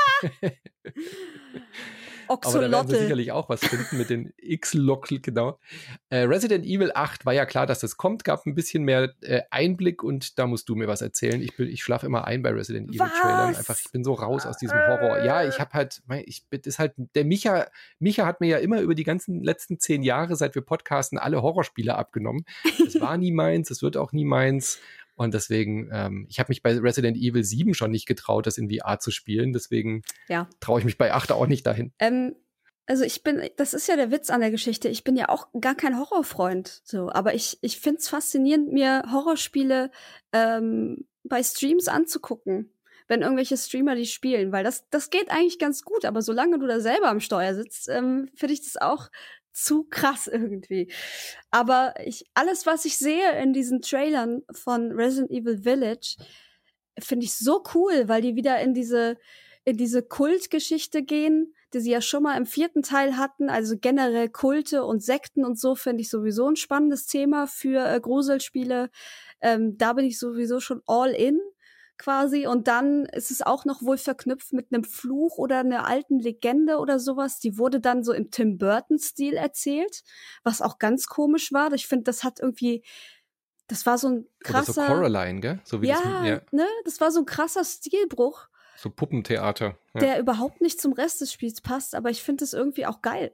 Aber da werden sie sicherlich auch was finden mit den X-Lockel, genau. Äh, Resident Evil acht, war ja klar, dass das kommt, gab ein bisschen mehr äh, Einblick und da musst du mir was erzählen. Ich, bin, ich schlafe immer ein bei Resident Evil Trailern. Einfach, ich bin so raus aus diesem Horror. Ja, ich habe halt, ich bin, ist halt, der Micha, Micha hat mir ja immer über die ganzen letzten zehn Jahre, seit wir podcasten, alle Horrorspiele abgenommen. Es war nie meins, es wird auch nie meins. Und deswegen, ähm, ich habe mich bei Resident Evil sieben schon nicht getraut, das in V R zu spielen. Deswegen ja. traue ich mich bei acht auch nicht dahin. Ähm, also ich bin, das ist ja der Witz an der Geschichte, ich bin ja auch gar kein Horrorfreund. So, aber ich, ich finde es faszinierend, mir Horrorspiele ähm, bei Streams anzugucken, wenn irgendwelche Streamer die spielen, weil das, das geht eigentlich ganz gut, aber solange du da selber am Steuer sitzt, ähm, finde ich das auch zu krass irgendwie. Aber ich, alles, was ich sehe in diesen Trailern von Resident Evil Village, finde ich so cool, weil die wieder in diese, in diese Kultgeschichte gehen, die sie ja schon mal im vierten Teil hatten. Also generell Kulte und Sekten und so finde ich sowieso ein spannendes Thema für äh, Gruselspiele. Ähm, da bin ich sowieso schon all in. Quasi. Und dann ist es auch noch wohl verknüpft mit einem Fluch oder einer alten Legende oder sowas. Die wurde dann so im Tim Burton-Stil erzählt, was auch ganz komisch war. Ich finde, das hat irgendwie, das war so ein krasser... Oder so Coraline, gell? So wie ja, das, ja, ne? Das war so ein krasser Stilbruch. So Puppentheater. Ja. Der überhaupt nicht zum Rest des Spiels passt, aber ich finde es irgendwie auch geil.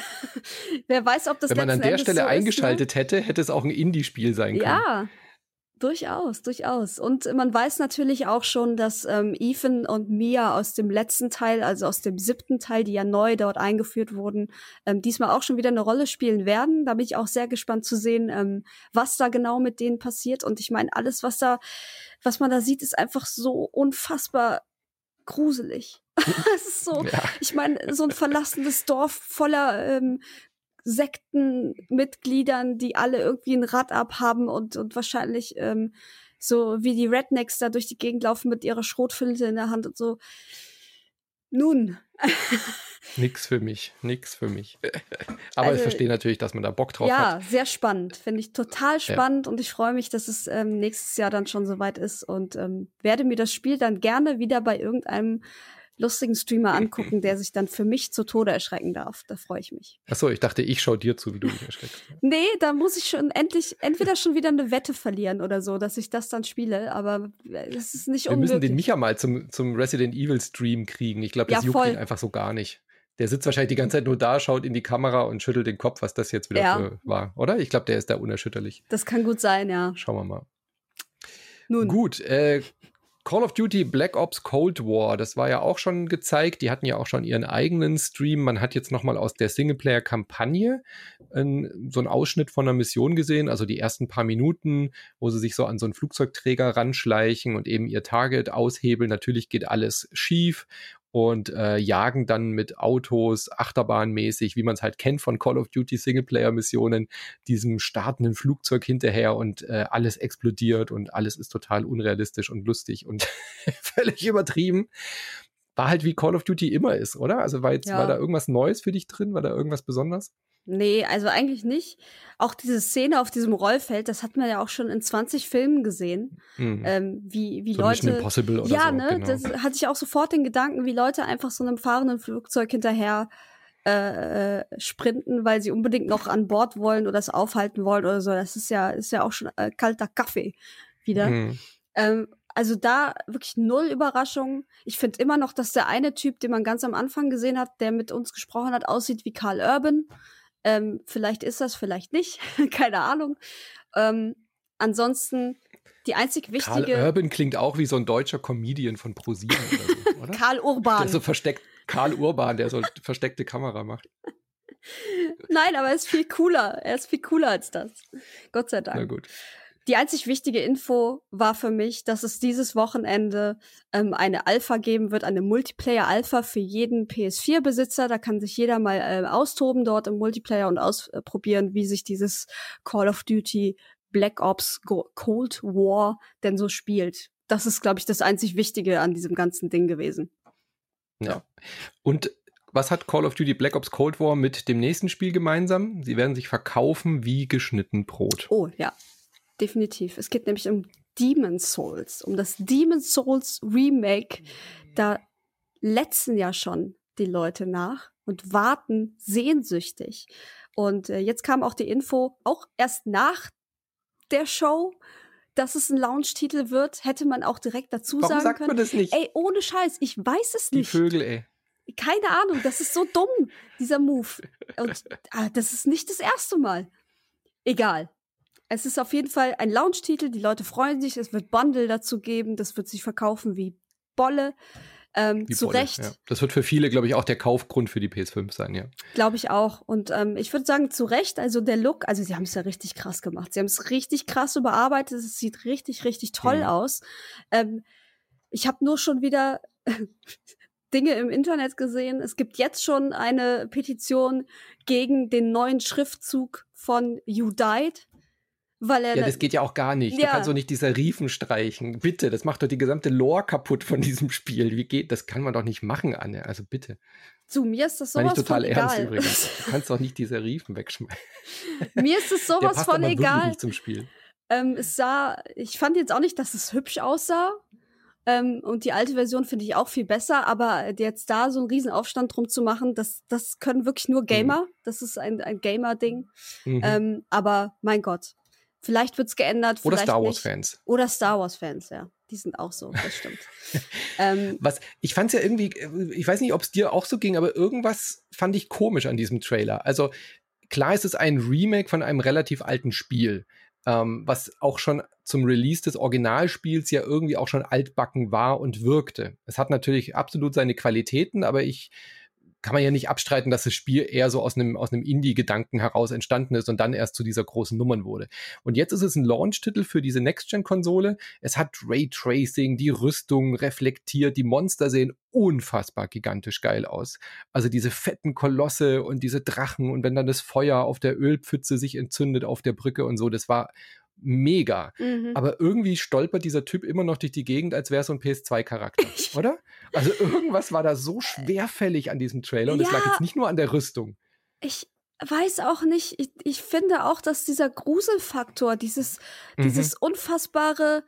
Wer weiß, ob das Wenn man an der Endes Stelle so eingeschaltet ist, ne? hätte, hätte es auch ein Indie-Spiel sein können. Ja. Durchaus, durchaus. Und man weiß natürlich auch schon, dass ähm, Ethan und Mia aus dem letzten Teil, also aus dem siebten Teil, die ja neu dort eingeführt wurden, ähm, diesmal auch schon wieder eine Rolle spielen werden. Da bin ich auch sehr gespannt zu sehen, ähm, was da genau mit denen passiert. Und ich meine, alles, was da, was man da sieht, ist einfach so unfassbar gruselig. Es ist so, ja. Ich meine, so ein verlassenes Dorf voller ähm, Sektenmitgliedern, die alle irgendwie ein Rad abhaben und, und wahrscheinlich ähm, so wie die Rednecks da durch die Gegend laufen mit ihrer Schrotflinte in der Hand und so. Nun. Nix für mich, nix für mich. Aber also, ich verstehe natürlich, dass man da Bock drauf ja, hat. Ja, sehr spannend. Finde ich total spannend ja. Und ich freue mich, dass es ähm, nächstes Jahr dann schon soweit ist und ähm, werde mir das Spiel dann gerne wieder bei irgendeinem lustigen Streamer angucken, der sich dann für mich zu Tode erschrecken darf. Da freue ich mich. Achso, ich dachte, ich schaue dir zu, wie du dich erschreckst. Nee, da muss ich schon endlich, entweder schon wieder eine Wette verlieren oder so, dass ich das dann spiele, aber es ist nicht Wir unmöglich. Wir müssen den Micha mal zum, zum Resident Evil Stream kriegen. Ich glaube, das ja, juckt ihn einfach so gar nicht. Der sitzt wahrscheinlich die ganze Zeit nur da, schaut in die Kamera und schüttelt den Kopf, was das jetzt wieder ja. für war, oder? Ich glaube, der ist da unerschütterlich. Das kann gut sein, ja. Schauen wir mal. Nun. Gut, äh, Call of Duty Black Ops Cold War, das war ja auch schon gezeigt. Die hatten ja auch schon ihren eigenen Stream. Man hat jetzt nochmal aus der Singleplayer-Kampagne äh, so einen Ausschnitt von einer Mission gesehen. Also die ersten paar Minuten, wo sie sich so an so einen Flugzeugträger ranschleichen und eben ihr Target aushebeln. Natürlich geht alles schief. Und äh, jagen dann mit Autos, achterbahnmäßig, wie man es halt kennt von Call of Duty Singleplayer-Missionen, diesem startenden Flugzeug hinterher und äh, alles explodiert und alles ist total unrealistisch und lustig und völlig übertrieben. War halt wie Call of Duty immer ist, oder? Also war, jetzt, ja. war da irgendwas Neues für dich drin? War da irgendwas Besonderes? Nee, also eigentlich nicht. Auch diese Szene auf diesem Rollfeld, das hat man ja auch schon in zwanzig Filmen gesehen. Mhm. Ähm, wie wie so Leute. Mission Impossible oder ja, so, ne, genau. Das hatte ich auch sofort den Gedanken, wie Leute einfach so einem fahrenden Flugzeug hinterher äh, sprinten, weil sie unbedingt noch an Bord wollen oder es aufhalten wollen oder so. Das ist ja ist ja auch schon äh, kalter Kaffee wieder. Mhm. Ähm, Also da wirklich null Überraschung. Ich finde immer noch, dass der eine Typ, den man ganz am Anfang gesehen hat, der mit uns gesprochen hat, aussieht wie Karl Urban. Ähm, vielleicht ist das, vielleicht nicht. Keine Ahnung. Ähm, ansonsten die einzig wichtige... Karl Urban klingt auch wie so ein deutscher Comedian von ProSieben oder so, oder? Karl Urban. Der so versteckt, Karl Urban, der so versteckte Kamera macht. Nein, aber er ist viel cooler. Er ist viel cooler als das. Gott sei Dank. Na gut. Die einzig wichtige Info war für mich, dass es dieses Wochenende ähm, eine Alpha geben wird, eine Multiplayer-Alpha für jeden P S vier Besitzer. Da kann sich jeder mal äh, austoben dort im Multiplayer und ausprobieren, wie sich dieses Call of Duty Black Ops Go- Cold War denn so spielt. Das ist, glaube ich, das einzig Wichtige an diesem ganzen Ding gewesen. Ja. Und was hat Call of Duty Black Ops Cold War mit dem nächsten Spiel gemeinsam? Sie werden sich verkaufen wie geschnitten Brot. Oh, ja. Definitiv. Es geht nämlich um Demon's Souls, um das Demon's Souls Remake. Da letzten ja schon die Leute nach und warten sehnsüchtig. Und äh, jetzt kam auch die Info, auch erst nach der Show, dass es ein Launch-Titel wird, hätte man auch direkt dazu Warum sagen sagt können. Man das nicht? Ey, ohne Scheiß, ich weiß es Die nicht. Vögel, ey. Keine Ahnung, das ist so dumm, dieser Move. Und ah, das ist nicht das erste Mal. Egal. Es ist auf jeden Fall ein Launch-Titel, die Leute freuen sich, es wird Bundle dazu geben, das wird sich verkaufen wie Bolle. Ähm, Wie zu Bolle, Recht. Ja. Das wird für viele, glaube ich, auch der Kaufgrund für die P S fünf sein, ja. Glaube ich auch. Und ähm, ich würde sagen, zu Recht, also der Look, also sie haben es ja richtig krass gemacht. Sie haben es richtig krass überarbeitet, es sieht richtig, richtig toll mhm. aus. Ähm, ich habe nur schon wieder Dinge im Internet gesehen. Es gibt jetzt schon eine Petition gegen den neuen Schriftzug von You Died. Weil er ja, das geht ja auch gar nicht. Ja. Du kannst doch nicht die Serifen streichen. Bitte, das macht doch die gesamte Lore kaputt von diesem Spiel. Wie geht, das kann man doch nicht machen, Anne. Also bitte. Zu mir ist das sowas von egal. Meine ich total ernst übrigens. Du kannst doch nicht die Serifen wegschmeißen. Mir ist es sowas Der passt von aber egal. Nicht zum Spiel. Ähm, es sah, ich fand jetzt auch nicht, dass es hübsch aussah. Ähm, und die alte Version finde ich auch viel besser, aber jetzt da so einen riesen Aufstand drum zu machen, das, das können wirklich nur Gamer. Mhm. Das ist ein, ein Gamer-Ding. Mhm. Ähm, aber mein Gott. Vielleicht wird's geändert. Oder vielleicht Star Wars-Fans. Oder Star Wars-Fans, ja. Die sind auch so, das stimmt. ähm, Was, ich fand's ja irgendwie, ich weiß nicht, ob es dir auch so ging, aber irgendwas fand ich komisch an diesem Trailer. Also klar ist es ein Remake von einem relativ alten Spiel, ähm, was auch schon zum Release des Originalspiels ja irgendwie auch schon altbacken war und wirkte. Es hat natürlich absolut seine Qualitäten, aber ich kann man ja nicht abstreiten, dass das Spiel eher so aus einem aus einem Indie-Gedanken heraus entstanden ist und dann erst zu dieser großen Nummern wurde. Und jetzt ist es ein Launch-Titel für diese Next-Gen-Konsole. Es hat Raytracing, die Rüstung reflektiert, die Monster sehen unfassbar gigantisch geil aus. Also diese fetten Kolosse und diese Drachen und wenn dann das Feuer auf der Ölpfütze sich entzündet auf der Brücke und so, das war mega. Mhm. Aber irgendwie stolpert dieser Typ immer noch durch die Gegend, als wäre es so ein P S zwei Charakter, oder? Also irgendwas war da so schwerfällig an diesem Trailer und es ja, lag jetzt nicht nur an der Rüstung. Ich weiß auch nicht, ich, ich finde auch, dass dieser Gruselfaktor, dieses, mhm. dieses unfassbare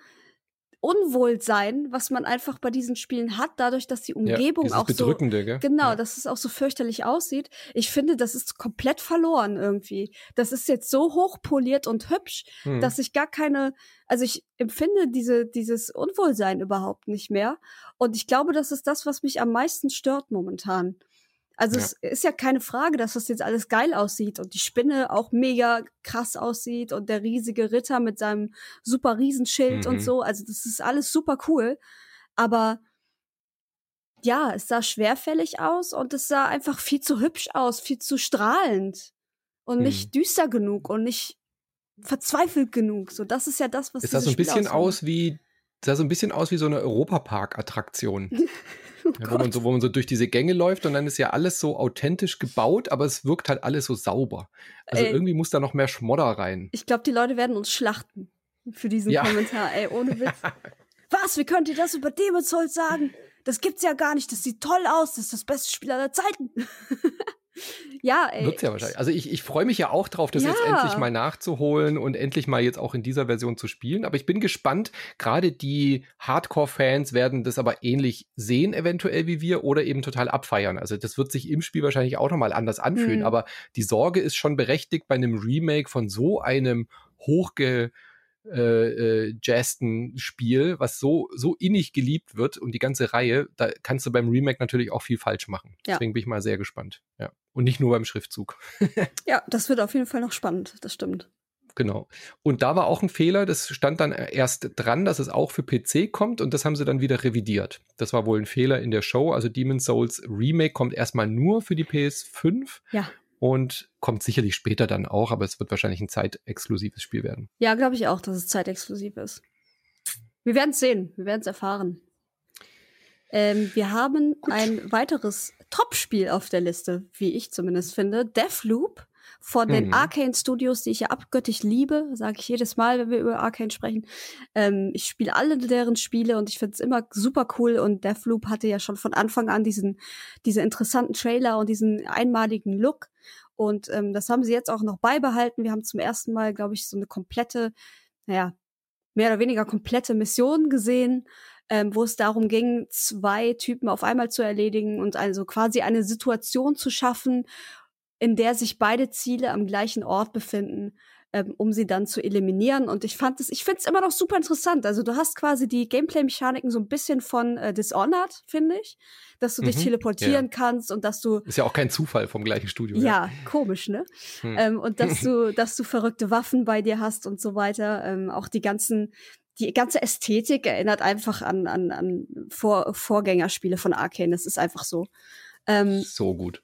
Unwohlsein, was man einfach bei diesen Spielen hat, dadurch, dass die Umgebung ja, auch Bedrückende, so, gell? genau, ja. dass es auch so fürchterlich aussieht. Ich finde, das ist komplett verloren irgendwie. Das ist jetzt so hochpoliert und hübsch, hm. dass ich gar keine, also ich empfinde diese, dieses Unwohlsein überhaupt nicht mehr. Und ich glaube, das ist das, was mich am meisten stört momentan. Also ja. es ist ja keine Frage, dass das jetzt alles geil aussieht und die Spinne auch mega krass aussieht und der riesige Ritter mit seinem super Riesenschild mhm. und so. Also das ist alles super cool. Aber ja, es sah schwerfällig aus und es sah einfach viel zu hübsch aus, viel zu strahlend und mhm. nicht düster genug und nicht verzweifelt genug. So, das ist ja das, was es sah so ein Spiel bisschen ausmacht. aus wie sah so ein bisschen aus wie so eine Europapark-Attraktion. Oh ja, wo man so, wo man so durch diese Gänge läuft und dann ist ja alles so authentisch gebaut, aber es wirkt halt alles so sauber. Also ey, irgendwie muss da noch mehr Schmodder rein. Ich glaube, die Leute werden uns schlachten für diesen ja. Kommentar, ey, ohne Witz. Was, wie könnt ihr das über Demon's Souls sagen? Das gibt's ja gar nicht, das sieht toll aus, das ist das beste Spiel aller Zeiten. Ja, ey. Wird's ja wahrscheinlich. Also ich, ich freue mich ja auch drauf, das ja. jetzt endlich mal nachzuholen und endlich mal jetzt auch in dieser Version zu spielen. Aber ich bin gespannt, gerade die Hardcore-Fans werden das aber ähnlich sehen eventuell wie wir oder eben total abfeiern. Also das wird sich im Spiel wahrscheinlich auch nochmal anders anfühlen. Mhm. Aber die Sorge ist schon berechtigt bei einem Remake von so einem hochge Äh, äh, jazzten Spiel, was so so innig geliebt wird und die ganze Reihe, da kannst du beim Remake natürlich auch viel falsch machen. Ja. Deswegen bin ich mal sehr gespannt. Ja. Und nicht nur beim Schriftzug. Ja, das wird auf jeden Fall noch spannend, das stimmt. Genau. Und da war auch ein Fehler, das stand dann erst dran, dass es auch für P C kommt und das haben sie dann wieder revidiert. Das war wohl ein Fehler in der Show. Also Demon's Souls Remake kommt erstmal nur für die P S fünf. Ja. Und kommt sicherlich später dann auch, aber es wird wahrscheinlich ein zeitexklusives Spiel werden. Ja, glaube ich auch, dass es zeitexklusiv ist. Wir werden es sehen, wir werden es erfahren. Ähm, wir haben Gut. ein weiteres Top-Spiel auf der Liste, wie ich zumindest finde. Deathloop von den mhm. Arcane Studios, die ich ja abgöttisch liebe, sage ich jedes Mal, wenn wir über Arcane sprechen. Ähm, ich spiele alle deren Spiele und ich finde es immer super cool. Und Deathloop hatte ja schon von Anfang an diesen, diese interessanten Trailer und diesen einmaligen Look. Und ähm, das haben sie jetzt auch noch beibehalten. Wir haben zum ersten Mal, glaube ich, so eine komplette, naja, mehr oder weniger komplette Mission gesehen, ähm, wo es darum ging, zwei Typen auf einmal zu erledigen und also quasi eine Situation zu schaffen, in der sich beide Ziele am gleichen Ort befinden, ähm, um sie dann zu eliminieren. Und ich fand es, ich finde es immer noch super interessant. Also du hast quasi die Gameplay-Mechaniken so ein bisschen von äh, Dishonored, finde ich, dass du mhm, dich teleportieren ja. kannst und dass du ist ja auch kein Zufall vom gleichen Studio. Ja, ja. Komisch, ne? Hm. Ähm, und dass du, dass du verrückte Waffen bei dir hast und so weiter. Ähm, auch die ganzen Die ganze Ästhetik erinnert einfach an, an, an Vor- Vorgängerspiele von Arcane. Das ist einfach so. Ähm, so gut.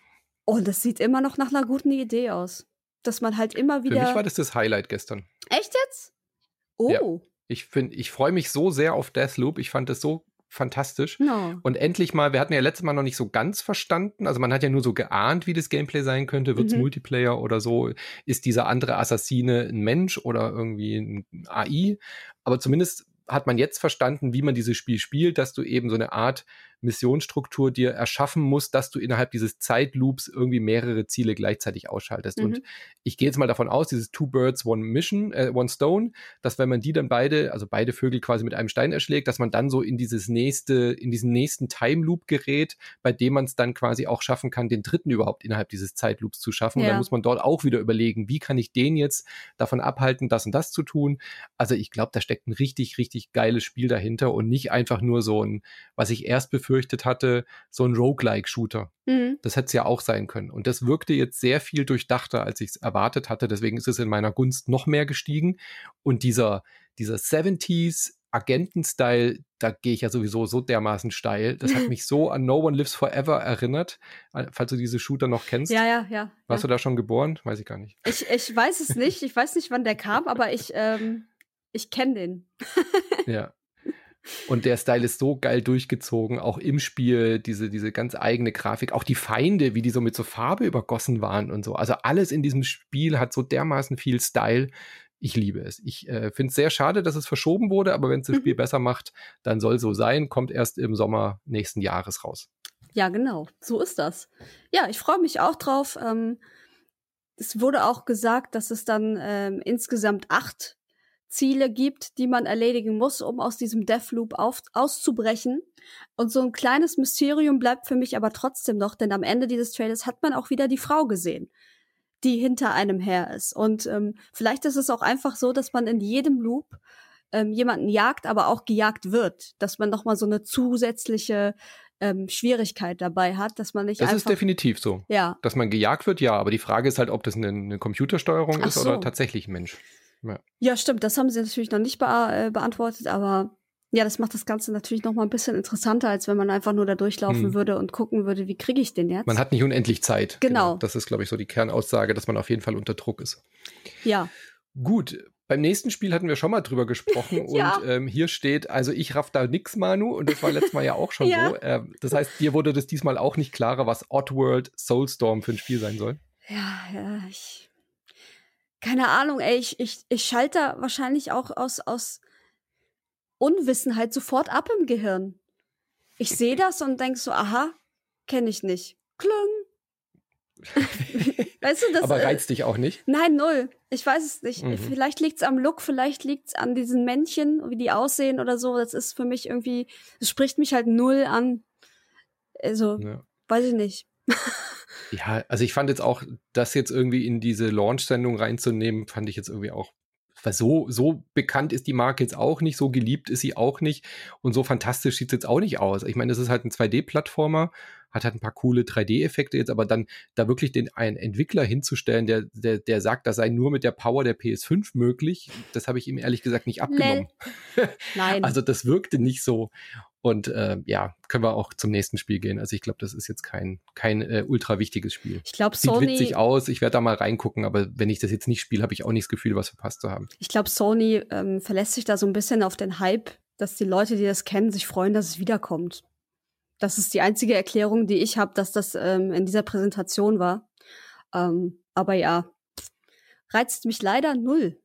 Und es sieht immer noch nach einer guten Idee aus. Dass man halt immer wieder... Für mich war das das Highlight gestern. Echt jetzt? Oh. Ja. Ich finde, ich freue mich so sehr auf Deathloop. Ich fand das so fantastisch. No. Und endlich mal, wir hatten ja letztes Mal noch nicht so ganz verstanden, also man hat ja nur so geahnt, wie das Gameplay sein könnte, wird es mhm. Multiplayer oder so, ist dieser andere Assassine ein Mensch oder irgendwie ein A I, aber zumindest hat man jetzt verstanden, wie man dieses Spiel spielt, dass du eben so eine Art Missionsstruktur dir erschaffen musst, dass du innerhalb dieses Zeitloops irgendwie mehrere Ziele gleichzeitig ausschaltest. Mhm. Und ich gehe jetzt mal davon aus, dieses Two Birds, One Mission, äh, One Stone, dass wenn man die dann beide, also beide Vögel quasi mit einem Stein erschlägt, dass man dann so in dieses nächste, in diesen nächsten Time Loop gerät, bei dem man es dann quasi auch schaffen kann, den dritten überhaupt innerhalb dieses Zeitloops zu schaffen. Ja. Und dann muss man dort auch wieder überlegen, wie kann ich den jetzt davon abhalten, das und das zu tun. Also ich glaube, da steckt ein richtig, richtig geiles Spiel dahinter und nicht einfach nur so ein, was ich erst befürchtet hatte, so ein Roguelike-Shooter. Mhm. Das hätte es ja auch sein können. Und das wirkte jetzt sehr viel durchdachter, als ich es erwartet hatte. Deswegen ist es in meiner Gunst noch mehr gestiegen. Und dieser, dieser siebziger Agenten-Style, da gehe ich ja sowieso so dermaßen steil. Das hat mich so an No One Lives Forever erinnert, falls du diese Shooter noch kennst. Ja, ja, ja. Warst ja. du da schon geboren? Weiß ich gar nicht. Ich, ich weiß es nicht. Ich weiß nicht, wann der kam, aber ich, ähm, ich kenne den. Ja. Und der Style ist so geil durchgezogen, auch im Spiel, diese, diese ganz eigene Grafik, auch die Feinde, wie die so mit so Farbe übergossen waren und so. Also alles in diesem Spiel hat so dermaßen viel Style. Ich liebe es. Ich äh, finde es sehr schade, dass es verschoben wurde, aber wenn es das Spiel mhm. besser macht, dann soll so sein. Kommt erst im Sommer nächsten Jahres raus. Ja, genau. So ist das. Ja, ich freue mich auch drauf. Ähm, es wurde auch gesagt, dass es dann ähm, insgesamt acht Ziele gibt, die man erledigen muss, um aus diesem Deathloop auf, auszubrechen. Und so ein kleines Mysterium bleibt für mich aber trotzdem noch, denn am Ende dieses Trailers hat man auch wieder die Frau gesehen, die hinter einem her ist. Und ähm, vielleicht ist es auch einfach so, dass man in jedem Loop ähm, jemanden jagt, aber auch gejagt wird. Dass man nochmal so eine zusätzliche ähm, Schwierigkeit dabei hat, dass man nicht das einfach... Das ist definitiv so. Ja. Dass man gejagt wird, ja. Aber die Frage ist halt, ob das eine, eine Computersteuerung Ach ist so. oder tatsächlich ein Mensch. Ja. ja, stimmt. Das haben sie natürlich noch nicht be- äh, beantwortet, aber ja, das macht das Ganze natürlich noch mal ein bisschen interessanter, als wenn man einfach nur da durchlaufen hm. würde und gucken würde, wie kriege ich den jetzt? Man hat nicht unendlich Zeit. Genau. genau. Das ist, glaube ich, so die Kernaussage, dass man auf jeden Fall unter Druck ist. Ja. Gut, beim nächsten Spiel hatten wir schon mal drüber gesprochen ja. und ähm, hier steht, also ich raff da nix, Manu, und das war letztes Mal ja auch schon ja. so. Ähm, das heißt, dir wurde das diesmal auch nicht klarer, was Oddworld Soulstorm für ein Spiel sein soll? Ja, ja, ich... Keine Ahnung, ey, ich, ich, ich schalte da wahrscheinlich auch aus, aus Unwissenheit sofort ab im Gehirn. Ich sehe das und denk so, aha, kenne ich nicht. Klung. Weißt du, das, aber reizt dich auch nicht? Nein, null. Ich weiß es nicht. Mhm. Vielleicht liegt's am Look, vielleicht liegt's an diesen Männchen, wie die aussehen oder so. Das ist für mich irgendwie, das spricht mich halt null an. Also, ja. weiß ich nicht. Ja, also ich fand jetzt auch, das jetzt irgendwie in diese Launch-Sendung reinzunehmen, fand ich jetzt irgendwie auch weil so, so bekannt ist die Marke jetzt auch nicht, so geliebt ist sie auch nicht und so fantastisch sieht es jetzt auch nicht aus. Ich meine, das ist halt ein zwei D-Plattformer, hat halt ein paar coole drei D-Effekte jetzt, aber dann da wirklich den einen Entwickler hinzustellen, der, der, der sagt, das sei nur mit der Power der P S fünf möglich, das habe ich ihm ehrlich gesagt nicht abgenommen. Nein. Also das wirkte nicht so. Und äh, ja, können wir auch zum nächsten Spiel gehen. Also ich glaube, das ist jetzt kein, kein äh, ultra wichtiges Spiel. Ich glaube, Sieht Sony witzig aus, ich werde da mal reingucken, aber wenn ich das jetzt nicht spiele, habe ich auch nicht das Gefühl, was verpasst zu haben. Ich glaube, Sony ähm, verlässt sich da so ein bisschen auf den Hype, dass die Leute, die das kennen, sich freuen, dass es wiederkommt. Das ist die einzige Erklärung, die ich habe, dass das ähm, in dieser Präsentation war. Ähm, aber ja, reizt mich leider null.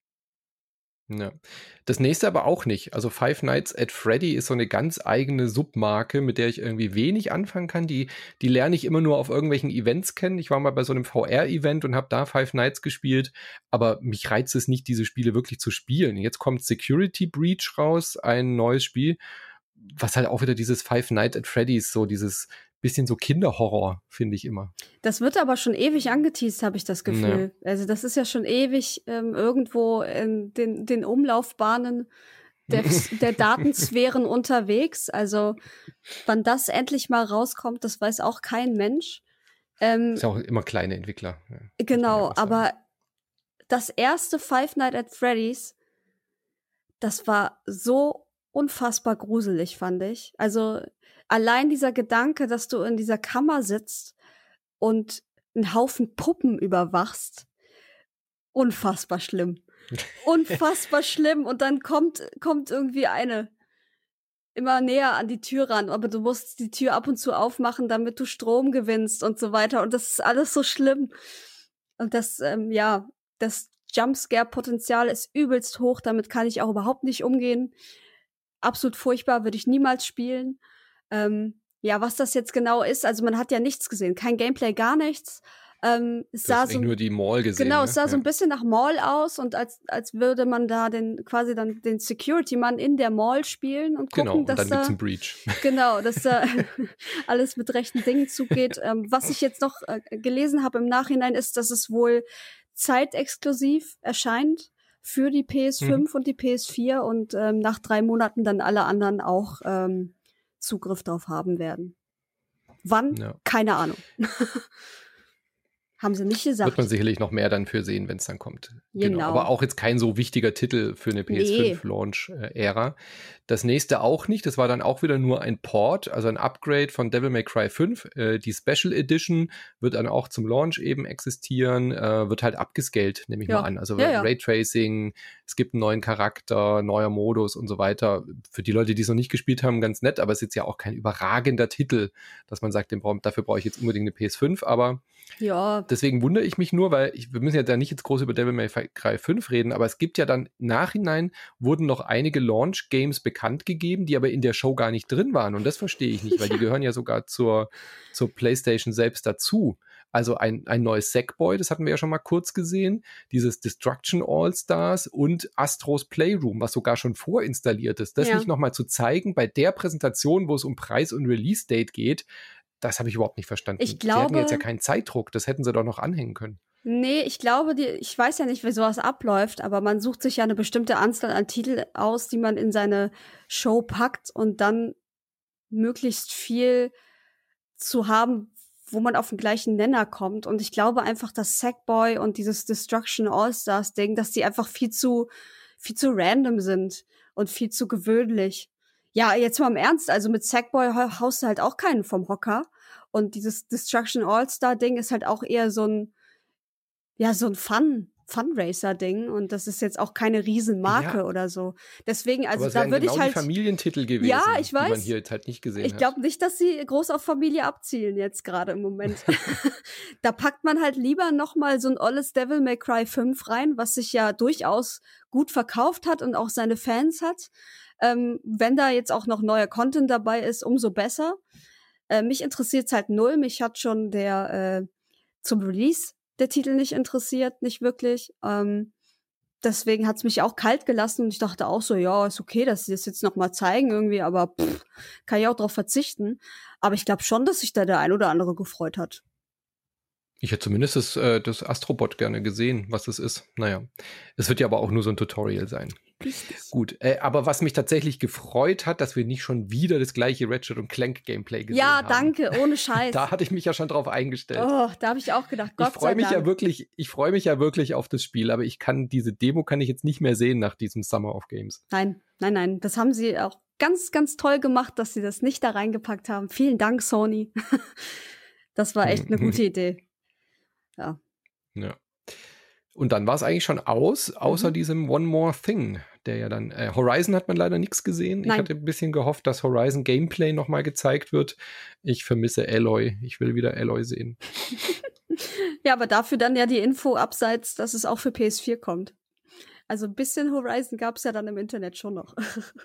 Ja. Das nächste aber auch nicht. Also Five Nights at Freddy ist so eine ganz eigene Submarke, mit der ich irgendwie wenig anfangen kann. Die, die lerne ich immer nur auf irgendwelchen Events kennen. Ich war mal bei so einem V R-Event und habe da Five Nights gespielt, aber mich reizt es nicht, diese Spiele wirklich zu spielen. Jetzt kommt Security Breach raus, ein neues Spiel, was halt auch wieder dieses Five Nights at Freddy's, so dieses bisschen so Kinderhorror, finde ich immer. Das wird aber schon ewig angeteast, habe ich das Gefühl. Ja. Also das ist ja schon ewig ähm, irgendwo in den, den Umlaufbahnen der, der Datensphären unterwegs. Also wann das endlich mal rauskommt, das weiß auch kein Mensch. Ähm, ist ja auch immer kleine Entwickler. Ja, genau, aber das erste Five Nights at Freddy's, das war so unfassbar gruselig, fand ich. Also allein dieser Gedanke, dass du in dieser Kammer sitzt und einen Haufen Puppen überwachst, unfassbar schlimm. Unfassbar schlimm. Und dann kommt, kommt irgendwie eine immer näher an die Tür ran, aber du musst die Tür ab und zu aufmachen, damit du Strom gewinnst und so weiter. Und das ist alles so schlimm. Und das, ähm, ja, das Jumpscare-Potenzial ist übelst hoch. Damit kann ich auch überhaupt nicht umgehen. Absolut furchtbar, würde ich niemals spielen. Ähm, ja, was das jetzt genau ist, also man hat ja nichts gesehen, kein Gameplay, gar nichts. Ähm, es du sah hast so, nur die Mall gesehen. Genau, ne? es sah ja. so ein bisschen nach Mall aus und als, als würde man da den quasi dann den Security-Mann in der Mall spielen und gucken, genau, und dass dann da gibt's einen Breach. Genau, dass da alles mit rechten Dingen zugeht. Ähm, was ich jetzt noch äh, gelesen habe im Nachhinein ist, dass es wohl zeitexklusiv erscheint für die P S fünf mhm. und die P S vier und ähm, nach drei Monaten dann alle anderen auch ähm, Zugriff drauf haben werden. Wann? Ja. Keine Ahnung. Haben sie nicht gesagt. Wird man sicherlich noch mehr dann für sehen, wenn es dann kommt. Genau. genau. Aber auch jetzt kein so wichtiger Titel für eine P S fünf-Launch-Ära. Das nächste auch nicht. Das war dann auch wieder nur ein Port, also ein Upgrade von Devil May Cry fünf. Äh, die Special Edition wird dann auch zum Launch eben existieren. Äh, wird halt abgescaled, nehme ich ja. mal an. Also ja, ja. Raytracing, es gibt einen neuen Charakter, neuer Modus und so weiter. Für die Leute, die es noch nicht gespielt haben, ganz nett. Aber es ist jetzt ja auch kein überragender Titel, dass man sagt, den brauch, dafür brauche ich jetzt unbedingt eine P S fünf. Aber ja. deswegen wundere ich mich nur, weil ich, wir müssen ja da nicht jetzt groß über Devil May Cry fünf reden, aber es gibt ja dann nachhinein wurden noch einige Launch-Games bekannt gegeben, die aber in der Show gar nicht drin waren. Und das verstehe ich nicht, weil die gehören ja sogar zur, zur PlayStation selbst dazu. Also ein, ein neues Sackboy, das hatten wir ja schon mal kurz gesehen, dieses Destruction All-Stars und Astros Playroom, was sogar schon vorinstalliert ist. Das ja. nicht nochmal zu zeigen bei der Präsentation, wo es um Preis und Release-Date geht, das habe ich überhaupt nicht verstanden. Ich glaube, die hatten jetzt ja keinen Zeitdruck, das hätten sie doch noch anhängen können. Nee, ich glaube, die, ich weiß ja nicht, wie sowas abläuft, aber man sucht sich ja eine bestimmte Anzahl an Titel aus, die man in seine Show packt und dann möglichst viel zu haben, wo man auf den gleichen Nenner kommt. Und ich glaube einfach, dass Sackboy und dieses Destruction All-Stars-Ding, dass die einfach viel zu, viel zu random sind und viel zu gewöhnlich. Ja, jetzt mal im Ernst, also mit Sackboy haust du halt auch keinen vom Hocker. Und dieses Destruction All-Star-Ding ist halt auch eher so ein, ja, so ein Fun, Fundraiser-Ding. Und das ist jetzt auch keine Riesenmarke ja. oder so. Deswegen, also da würde genau ich halt. Die Familientitel gewesen, ja, ich weiß. Die man hier jetzt halt nicht gesehen ich glaube nicht, dass sie groß auf Familie abzielen jetzt gerade im Moment. Da packt man halt lieber noch mal so ein olles Devil May Cry fünf rein, was sich ja durchaus gut verkauft hat und auch seine Fans hat. Ähm, wenn da jetzt auch noch neuer Content dabei ist, umso besser. Äh, mich interessiert's halt null. Mich hat schon der äh, zum Release der Titel nicht interessiert, nicht wirklich. Ähm, deswegen hat's mich auch kalt gelassen und ich dachte auch so, ja, ist okay, dass sie das jetzt noch mal zeigen irgendwie, aber pff, kann ich auch drauf verzichten. Aber ich glaube schon, dass sich da der ein oder andere gefreut hat. Ich hätte zumindest das, äh, das Astrobot gerne gesehen, was das ist. Naja, es wird ja aber auch nur so ein Tutorial sein. Richtig. Gut, äh, aber was mich tatsächlich gefreut hat, dass wir nicht schon wieder das gleiche Ratchet und Clank Gameplay gesehen Ja, haben. danke, ohne Scheiß. Da hatte ich mich ja schon drauf eingestellt. Oh, da habe ich auch gedacht, Gott ich freue mich sei Dank. ja wirklich, ich freue mich ja wirklich auf das Spiel, aber ich kann diese Demo kann ich jetzt nicht mehr sehen nach diesem Summer of Games. Nein, nein, nein, das haben sie auch ganz, ganz toll gemacht, dass sie das nicht da reingepackt haben. Vielen Dank, Sony. Das war echt eine gute Idee. Ja. Ja. Und dann war es eigentlich schon aus, außer Mhm. diesem One More Thing, der ja dann, äh, Horizon hat man leider nichts gesehen. Nein. Ich hatte ein bisschen gehofft, dass Horizon Gameplay nochmal gezeigt wird. Ich vermisse Aloy. Ich will wieder Aloy sehen. Ja, aber dafür dann ja die Info abseits, dass es auch für P S vier kommt. Also ein bisschen Horizon gab es ja dann im Internet schon noch.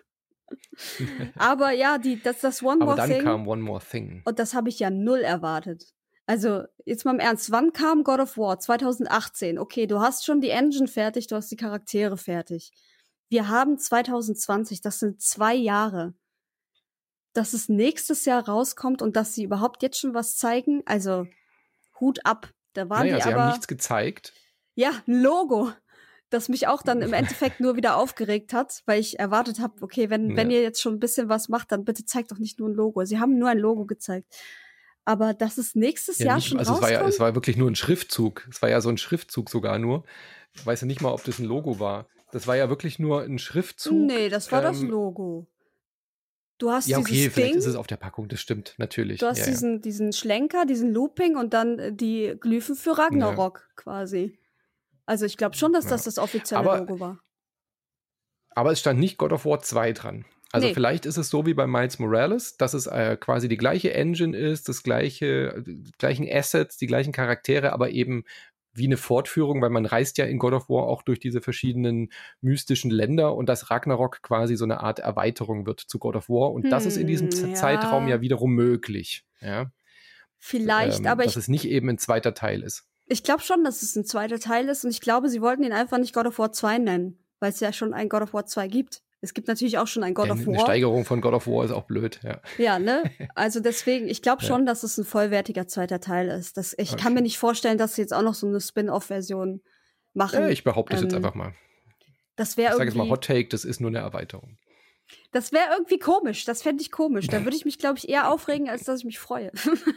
Aber ja, die, das, das One Aber More dann Thing. kam One More Thing. Und das habe ich ja null erwartet. Also, jetzt mal im Ernst, wann kam God of War? zwanzig achtzehn. Okay, du hast schon die Engine fertig, du hast die Charaktere fertig. Wir haben zwanzig zwanzig, das sind zwei Jahre. Dass es nächstes Jahr rauskommt und dass sie überhaupt jetzt schon was zeigen, also Hut ab. Da waren Naja, die sie aber, haben nichts gezeigt. ja, ein Logo, das mich auch dann im Endeffekt nur wieder aufgeregt hat, weil ich erwartet habe, okay, wenn, Ja. wenn ihr jetzt schon ein bisschen was macht, dann bitte zeigt doch nicht nur ein Logo. Sie haben nur ein Logo gezeigt. Aber dass es nächstes Ja, Jahr nicht, schon also es war rauskommt? ja, es war wirklich nur ein Schriftzug. Es war ja so ein Schriftzug sogar nur. Ich weiß ja nicht mal, ob das ein Logo war. Das war ja wirklich nur ein Schriftzug. Nee, das war das ähm, Logo. Du hast Ja, okay, dieses vielleicht Ding, ist es auf der Packung, das stimmt, natürlich. du hast ja, diesen, diesen Schlenker, diesen Looping und dann äh, die Glyphen für Ragnarok quasi. Also ich glaube schon, dass Ja. das das offizielle Aber- Logo war. ja. Aber es stand nicht God of War zwei dran. Also Nee. vielleicht ist es so wie bei Miles Morales, dass es äh, quasi die gleiche Engine ist, das gleiche, die gleichen Assets, die gleichen Charaktere, aber eben wie eine Fortführung, weil man reist ja in God of War auch durch diese verschiedenen mystischen Länder und dass Ragnarok quasi so eine Art Erweiterung wird zu God of War. Und das ist in diesem Hm, Z- ja. Zeitraum ja wiederum möglich. Ja? Vielleicht, Ähm, aber dass ich, es nicht eben ein zweiter Teil ist. ich glaube schon, dass es ein zweiter Teil ist und ich glaube, sie wollten ihn einfach nicht God of War zwei nennen, weil es ja schon ein God of War zwei gibt. Es gibt natürlich auch schon ein God Ja, of eine War. Steigerung von God of War ist auch blöd, ja. Ja, ne? Also deswegen, ich glaube Ja. schon, dass es ein vollwertiger zweiter Teil ist. Das, ich Okay. kann mir nicht vorstellen, dass sie jetzt auch noch so eine Spin-off-Version machen. Ja, ich behaupte das jetzt Ähm, einfach mal. Das Ich wäre sage jetzt mal irgendwie, Hot Take, das ist nur eine Erweiterung. das wäre irgendwie komisch. Das fände ich komisch. Da würde ich mich, glaube ich, eher aufregen, als dass ich mich freue.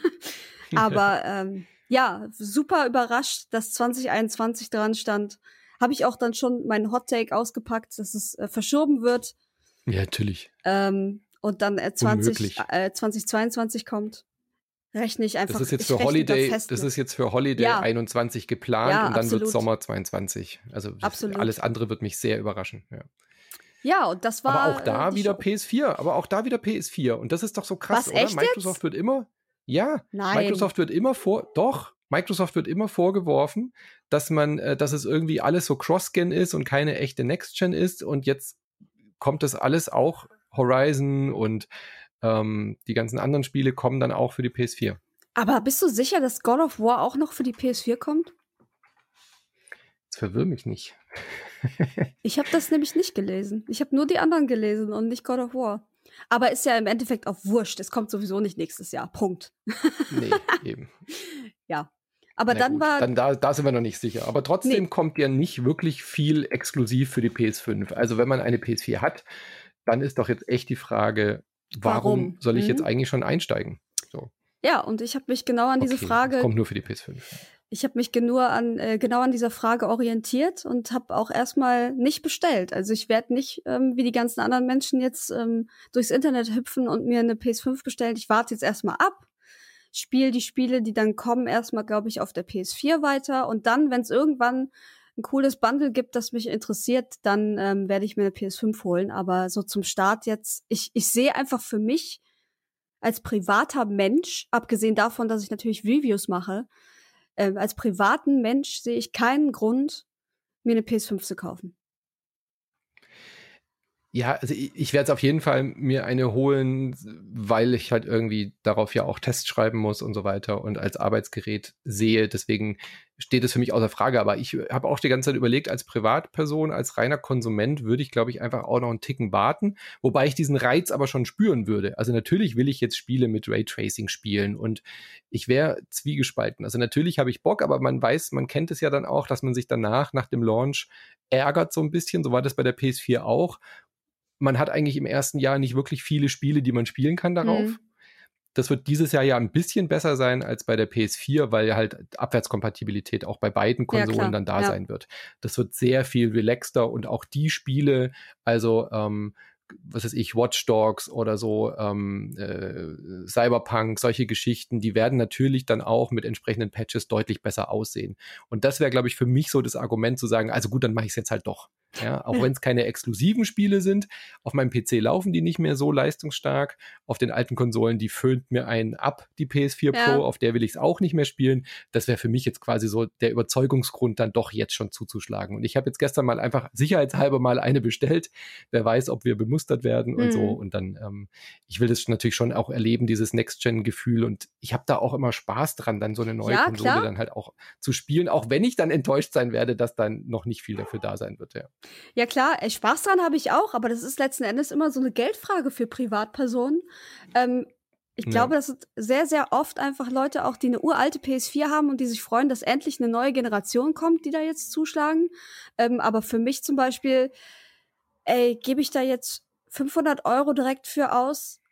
Aber ähm, ja, super überrascht, dass zwanzig einundzwanzig dran stand. Habe ich auch dann schon meinen Hot Take ausgepackt, dass es äh, verschoben wird. Ja, natürlich. Ähm, und dann äh, zwanzig, Unmöglich. äh, zwanzig zweiundzwanzig kommt. Rechne ich einfach. Das ist jetzt ich für rechne Holiday, da fest das mit. ist jetzt für Holiday Ja. einundzwanzig geplant Ja, und dann wird absolut. Sommer zweiundzwanzig. Also das- Absolut. alles andere wird mich sehr überraschen. Ja. Ja, und das war. Aber auch da äh, die wieder Show. P S vier, aber auch da wieder P S vier. Und das ist doch so krass, Was, oder? echt Microsoft jetzt? wird immer, ja, Nein. Microsoft wird immer vor, doch, Microsoft wird immer vorgeworfen, dass man, äh, dass es irgendwie alles so Cross-Gen ist und keine echte Next-Gen ist. Und jetzt kommt das alles auch, Horizon und ähm, die ganzen anderen Spiele kommen dann auch für die P S vier. Aber bist du sicher, dass God of War auch noch für die P S vier kommt? Das verwirr mich nicht. Ich habe das nämlich nicht gelesen. Ich habe nur die anderen gelesen und nicht God of War. Aber ist ja im Endeffekt auch wurscht. Es kommt sowieso nicht nächstes Jahr. Punkt. Nee, eben. Ja. Aber Na dann gut, war. Dann da, da sind wir noch nicht sicher. Aber trotzdem Nee. kommt ja nicht wirklich viel exklusiv für die P S fünf. Also wenn man eine P S vier hat, dann ist doch jetzt echt die Frage, warum, Warum? soll ich Mhm. jetzt eigentlich schon einsteigen? So, Ja, und ich habe mich genau an diese okay, Frage. es kommt nur für die P S fünf. Ich habe mich genau an, äh, genau an dieser Frage orientiert und habe auch erstmal nicht bestellt. Also ich werde nicht, ähm, wie die ganzen anderen Menschen jetzt ähm, durchs Internet hüpfen und mir eine P S fünf bestellen. Ich warte jetzt erstmal ab, spiele die Spiele, die dann kommen, erstmal, glaube ich, auf der P S vier weiter. Und dann, wenn es irgendwann ein cooles Bundle gibt, das mich interessiert, dann ähm, werde ich mir eine P S fünf holen. Aber so zum Start jetzt, ich, ich sehe einfach für mich als privater Mensch, abgesehen davon, dass ich natürlich Reviews mache, Ähm, als privaten Mensch sehe ich keinen Grund, mir eine P S fünf zu kaufen. Ja, also ich, ich werde es auf jeden Fall mir eine holen, weil ich halt irgendwie darauf ja auch Tests schreiben muss und so weiter und als Arbeitsgerät sehe. Deswegen steht es für mich außer Frage. Aber ich habe auch die ganze Zeit überlegt, als Privatperson, als reiner Konsument würde ich, glaube ich, einfach auch noch einen Ticken warten. Wobei ich diesen Reiz aber schon spüren würde. Also natürlich will ich jetzt Spiele mit Raytracing spielen und ich wäre zwiegespalten. Also natürlich habe ich Bock, aber man weiß, man kennt es ja dann auch, dass man sich danach, nach dem Launch, ärgert so ein bisschen. So war das bei der P S vier auch. Man hat eigentlich im ersten Jahr nicht wirklich viele Spiele, die man spielen kann darauf. Mhm. Das wird dieses Jahr ja ein bisschen besser sein als bei der P S vier, weil halt Abwärtskompatibilität auch bei beiden Konsolen ja, dann da ja. sein wird. Das wird sehr viel relaxter und auch die Spiele, also ähm, was weiß ich, Watch Dogs oder so, ähm, äh, Cyberpunk, solche Geschichten, die werden natürlich dann auch mit entsprechenden Patches deutlich besser aussehen. Und das wäre, glaube ich, für mich so das Argument zu sagen, also gut, dann mache ich es jetzt halt doch. Ja, auch wenn es keine exklusiven Spiele sind, auf meinem P C laufen die nicht mehr so leistungsstark. Auf den alten Konsolen, die föhnt mir einen ab, die P S vier ja. Pro, auf der will ich es auch nicht mehr spielen. Das wäre für mich jetzt quasi so der Überzeugungsgrund, dann doch jetzt schon zuzuschlagen. Und ich habe jetzt gestern mal einfach sicherheitshalber mal eine bestellt. Wer weiß, ob wir bemustert werden und mhm. so. Und dann, ähm, ich will das natürlich schon auch erleben, dieses Next-Gen-Gefühl. Und ich habe da auch immer Spaß dran, dann so eine neue ja, Konsole klar. dann halt auch zu spielen, auch wenn ich dann enttäuscht sein werde, dass dann noch nicht viel dafür da sein wird, ja. Ja klar, Spaß dran habe ich auch, aber das ist letzten Endes immer so eine Geldfrage für Privatpersonen. Ähm, ich ja. glaube, das sind sehr, sehr oft einfach Leute auch, die eine uralte P S vier haben und die sich freuen, dass endlich eine neue Generation kommt, die da jetzt zuschlagen. Ähm, aber für mich zum Beispiel, ey, gebe ich da jetzt fünfhundert Euro direkt für aus,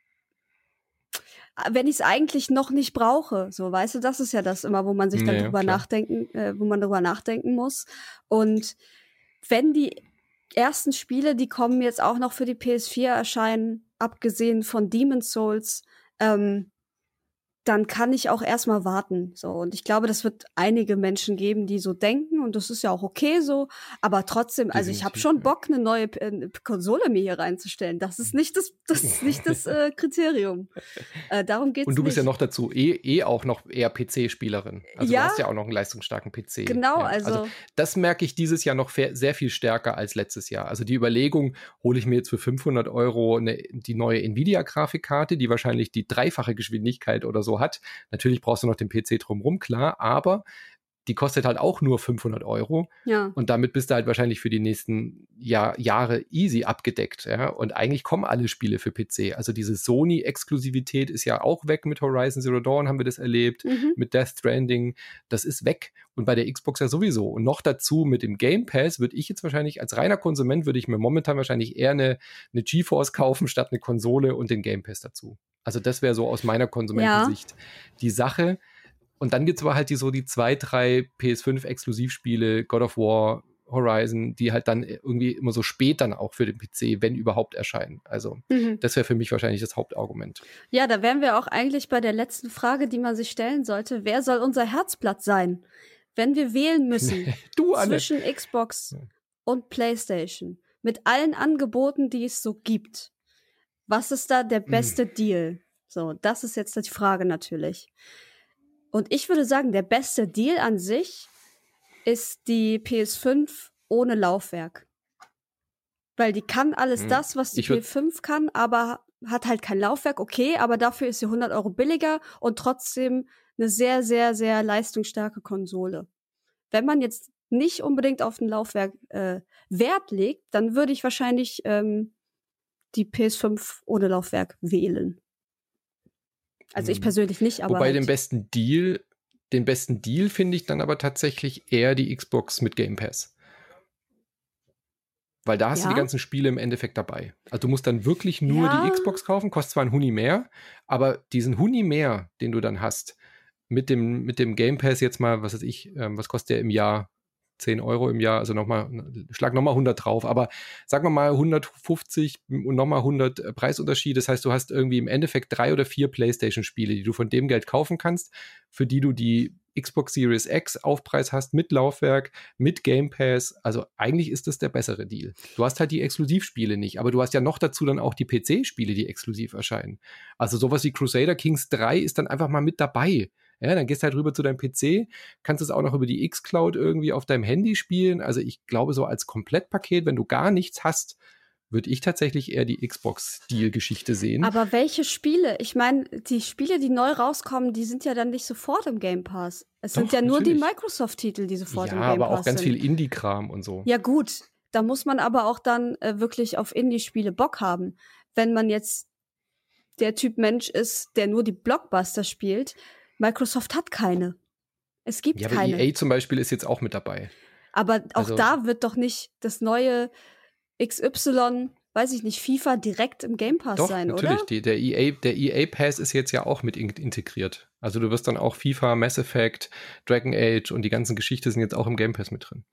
wenn ich es eigentlich noch nicht brauche. So, weißt du, das ist ja das immer, wo man sich dann nee, drüber klar. nachdenken, äh, wo man drüber nachdenken muss. Und wenn die ersten Spiele, die kommen jetzt auch noch für die P S vier erscheinen, abgesehen von Demon's Souls, ähm, dann kann ich auch erstmal warten. So, und ich glaube, das wird einige Menschen geben, die so denken, und das ist ja auch okay so, aber trotzdem, also ich habe schon Bock, eine neue äh, Konsole mir hier reinzustellen. Das ist nicht das, das ist nicht das äh, Kriterium. Äh, darum geht's nicht. Und du bist nicht. ja noch dazu eh, eh auch noch eher P C-Spielerin. Also ja, du hast ja auch noch einen leistungsstarken P C. Genau, ja. also, also das merke ich dieses Jahr noch sehr viel stärker als letztes Jahr. Also die Überlegung, hole ich mir jetzt für fünfhundert Euro eine, die neue Nvidia-Grafikkarte, die wahrscheinlich die dreifache Geschwindigkeit oder so hat. Natürlich brauchst du noch den P C drumherum, klar, aber die kostet halt auch nur fünfhundert Euro. Ja. Und damit bist du halt wahrscheinlich für die nächsten Jahr, Jahre easy abgedeckt. Ja? Und eigentlich kommen alle Spiele für P C. Also diese Sony-Exklusivität ist ja auch weg mit Horizon Zero Dawn, haben wir das erlebt, mhm. mit Death Stranding. Das ist weg. Und bei der Xbox ja sowieso. Und noch dazu mit dem Game Pass würde ich jetzt wahrscheinlich, als reiner Konsument, würde ich mir momentan wahrscheinlich eher eine, eine GeForce kaufen, statt eine Konsole und den Game Pass dazu. Also das wäre so aus meiner Konsumentensicht ja. die Sache. Und dann gibt es aber halt die, so die zwei, drei P S fünf Exklusivspiele, God of War, Horizon, die halt dann irgendwie immer so spät dann auch für den P C, wenn überhaupt, erscheinen. Also mhm. das wäre für mich wahrscheinlich das Hauptargument. Ja, da wären wir auch eigentlich bei der letzten Frage, die man sich stellen sollte. Wer soll unser Herzblatt sein, wenn wir wählen müssen du, zwischen Xbox und PlayStation mit allen Angeboten, die es so gibt? Was ist da der beste mhm. Deal? So, das ist jetzt die Frage natürlich. Und ich würde sagen, der beste Deal an sich ist die P S fünf ohne Laufwerk. Weil die kann alles hm. das, was die P S fünf kann, aber hat halt kein Laufwerk, okay, aber dafür ist sie hundert Euro billiger und trotzdem eine sehr, sehr, sehr leistungsstarke Konsole. Wenn man jetzt nicht unbedingt auf ein Laufwerk äh, Wert legt, dann würde ich wahrscheinlich ähm, die P S fünf ohne Laufwerk wählen. Also ich persönlich nicht, aber Wobei halt. den besten Deal, den besten Deal finde ich dann aber tatsächlich eher die Xbox mit Game Pass. Weil da hast ja. du die ganzen Spiele im Endeffekt dabei. Also du musst dann wirklich nur ja. die Xbox kaufen, kostet zwar ein Huni mehr, aber diesen Huni mehr, den du dann hast, mit dem, mit dem Game Pass jetzt mal, was weiß ich, ähm, was kostet der im Jahr? zehn Euro im Jahr, also nochmal, schlag nochmal hundert drauf, aber sagen wir mal hundertfünfzig und nochmal hundert Preisunterschied. Das heißt, du hast irgendwie im Endeffekt drei oder vier PlayStation-Spiele, die du von dem Geld kaufen kannst, für die du die Xbox Series X Aufpreis hast, mit Laufwerk, mit Game Pass. Also eigentlich ist das der bessere Deal. Du hast halt die Exklusivspiele nicht, aber du hast ja noch dazu dann auch die P C-Spiele, die exklusiv erscheinen. Also sowas wie Crusader Kings drei ist dann einfach mal mit dabei. Ja, dann gehst du halt rüber zu deinem P C, kannst es auch noch über die X-Cloud irgendwie auf deinem Handy spielen. Also ich glaube, so als Komplettpaket, wenn du gar nichts hast, würde ich tatsächlich eher die Xbox-Stil-Geschichte sehen. Aber welche Spiele? Ich meine, die Spiele, die neu rauskommen, die sind ja dann nicht sofort im Game Pass. Es Doch, sind ja nur natürlich. die Microsoft-Titel, die sofort Ja, im Game Pass sind. aber auch ganz viel Indie-Kram und so. Ja gut, da muss man aber auch dann äh, wirklich auf Indie-Spiele Bock haben. Wenn man jetzt der Typ Mensch ist, der nur die Blockbuster spielt, Microsoft hat keine. Es gibt Ja, aber keine. E A zum Beispiel ist jetzt auch mit dabei. Aber auch Also- da wird doch nicht das neue X Y, weiß ich nicht, FIFA direkt im Game Pass Doch, sein, natürlich. oder? Die, der E A, der E A Pass ist jetzt ja auch mit in- integriert. Also du wirst dann auch FIFA, Mass Effect, Dragon Age und die ganzen Geschichten sind jetzt auch im Game Pass mit drin.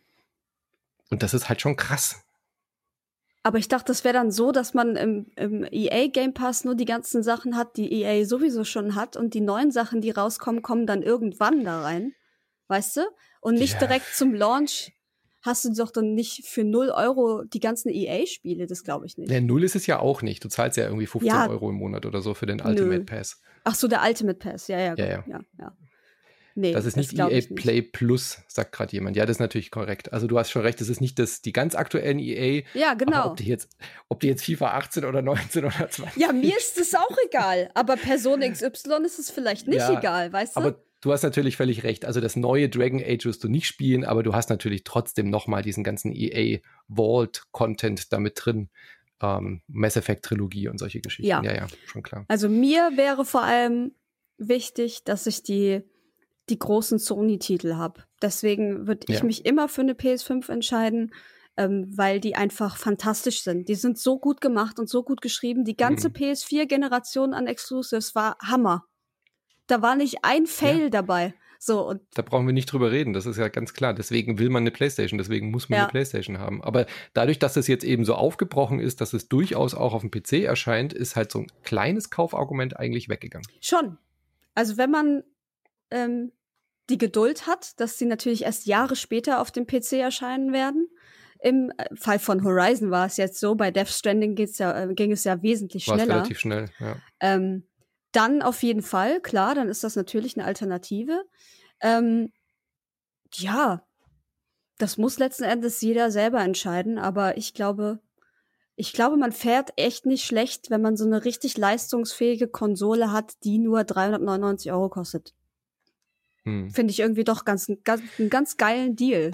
Und das ist halt schon krass. Aber ich dachte, das wäre dann so, dass man im, im E A Game Pass nur die ganzen Sachen hat, die E A sowieso schon hat und die neuen Sachen, die rauskommen, kommen dann irgendwann da rein. Weißt du? Und nicht Ja. direkt zum Launch hast du doch dann nicht für null Euro die ganzen E A-Spiele. Das glaube ich nicht. Ja, null ist es ja auch nicht. Du zahlst ja irgendwie fünfzehn Ja. Euro im Monat oder so für den Ultimate Nö. Pass. Ach so, der Ultimate Pass. Ja, ja, gut. Ja, ja. ja. ja, Nee, Das ist nicht glaub E A ich nicht. Play Plus, sagt gerade jemand. Ja, das ist natürlich korrekt. Also du hast schon recht, das ist nicht das, die ganz aktuellen E A. Ja, genau. Aber ob die jetzt, ob die jetzt FIFA achtzehn oder neunzehn oder zwanzig. Ja, mir ist es auch egal. Aber Person X Y ist es vielleicht nicht Ja, egal, weißt du? Aber du hast natürlich völlig recht. Also das neue Dragon Age wirst du nicht spielen, aber du hast natürlich trotzdem nochmal diesen ganzen E A Vault-Content damit drin. Ähm, Mass Effect Trilogie und solche Geschichten. Ja. ja, ja, schon klar. Also mir wäre vor allem wichtig, dass ich die, die großen Sony-Titel habe. Deswegen würde ich Ja. mich immer für eine P S fünf entscheiden, ähm, weil die einfach fantastisch sind. Die sind so gut gemacht und so gut geschrieben. Die ganze Mhm. P S vier Generation an Exclusives war Hammer. Da war nicht ein Fail Ja. dabei. So, und Da brauchen wir nicht drüber reden, das ist ja ganz klar. Deswegen will man eine PlayStation, deswegen muss man Ja. eine PlayStation haben. Aber dadurch, dass es jetzt eben so aufgebrochen ist, dass es durchaus auch auf dem P C erscheint, ist halt so ein kleines Kaufargument eigentlich weggegangen. schon. Also wenn man ähm, die Geduld hat, dass sie natürlich erst Jahre später auf dem P C erscheinen werden. Im äh, Fall von Horizon war es jetzt so, bei Death Stranding geht's ja, äh, ging es ja wesentlich War es schneller. relativ schnell, ja. Ähm, dann auf jeden Fall, klar, dann ist das natürlich eine Alternative. Ähm, ja, das muss letzten Endes jeder selber entscheiden, aber ich glaube, ich glaube, man fährt echt nicht schlecht, wenn man so eine richtig leistungsfähige Konsole hat, die nur dreihundertneunundneunzig Euro kostet. Hm. Finde ich irgendwie doch ganz, ganz, einen ganz geilen Deal.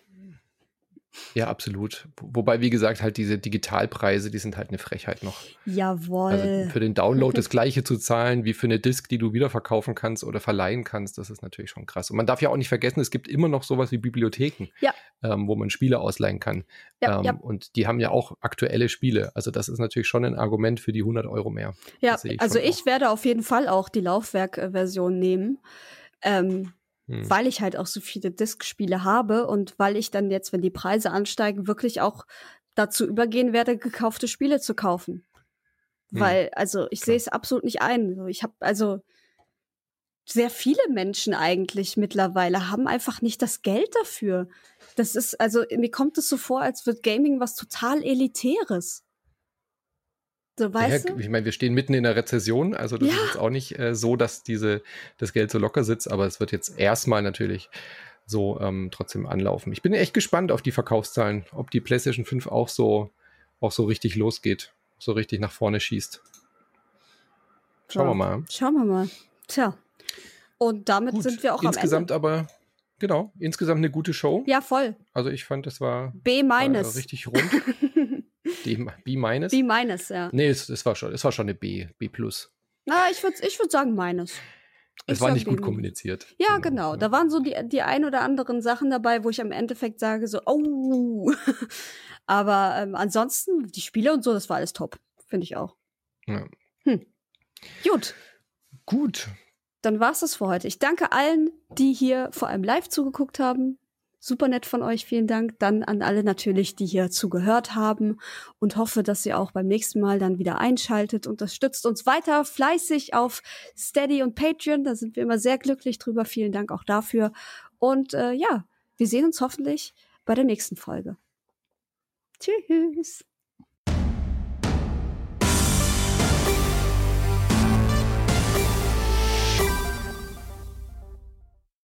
Ja, absolut. Wobei, wie gesagt, halt diese Digitalpreise, die sind halt eine Frechheit noch. Jawohl. Also für den Download das Gleiche zu zahlen wie für eine Disc, die du wiederverkaufen kannst oder verleihen kannst, das ist natürlich schon krass. Und man darf ja auch nicht vergessen, es gibt immer noch sowas wie Bibliotheken, Ja. ähm, wo man Spiele ausleihen kann. Ja, ähm, ja. Und die haben ja auch aktuelle Spiele. Also das ist natürlich schon ein Argument für die hundert Euro mehr. Ja, Das sehe ich also schon ich werde auf jeden Fall auch die Laufwerk-Version nehmen. Ähm, Hm. weil ich halt auch so viele Disk-Spiele habe und weil ich dann jetzt, wenn die Preise ansteigen, wirklich auch dazu übergehen werde, gekaufte Spiele zu kaufen. Hm. Weil, also ich sehe es absolut nicht ein. So, Ich habe also sehr viele Menschen eigentlich mittlerweile haben einfach nicht das Geld dafür. Das ist, also mir kommt es so vor, als wird Gaming was total Elitäres. So, weißt Ja, du? ich meine, wir stehen mitten in der Rezession, also das Ja. ist jetzt auch nicht äh, so, dass diese, das Geld so locker sitzt, aber es wird jetzt erstmal natürlich so ähm, trotzdem anlaufen. Ich bin echt gespannt auf die Verkaufszahlen, ob die PlayStation fünf auch so, auch so richtig losgeht, so richtig nach vorne schießt. Schauen Ja. wir mal. Schauen wir mal. Tja. Und damit Gut, sind wir auch insgesamt am Ende. aber, genau, insgesamt eine gute Show. Ja, voll. Also ich fand, das war, B war minus. richtig rund. Die B minus? B minus, ja. Nee, es, es war schon, es war schon eine B, B plus. Na, ich würde ich würd sagen minus. Es Ich war sag nicht gut B-. kommuniziert. Ja, genau. Da waren so die, die ein oder anderen Sachen dabei, wo ich am Endeffekt sage so, oh. Aber ähm, ansonsten, die Spiele und so, das war alles top. Finde ich auch. Ja. Gut, Gut. dann war's das für heute. Ich danke allen, die hier vor allem live zugeguckt haben. Super nett von euch, vielen Dank. Dann an alle natürlich, die hier zugehört haben und hoffe, dass ihr auch beim nächsten Mal dann wieder einschaltet. Unterstützt uns weiter fleißig auf Steady und Patreon. Da sind wir immer sehr glücklich drüber. Vielen Dank auch dafür. Und äh, ja, wir sehen uns hoffentlich bei der nächsten Folge. Tschüss.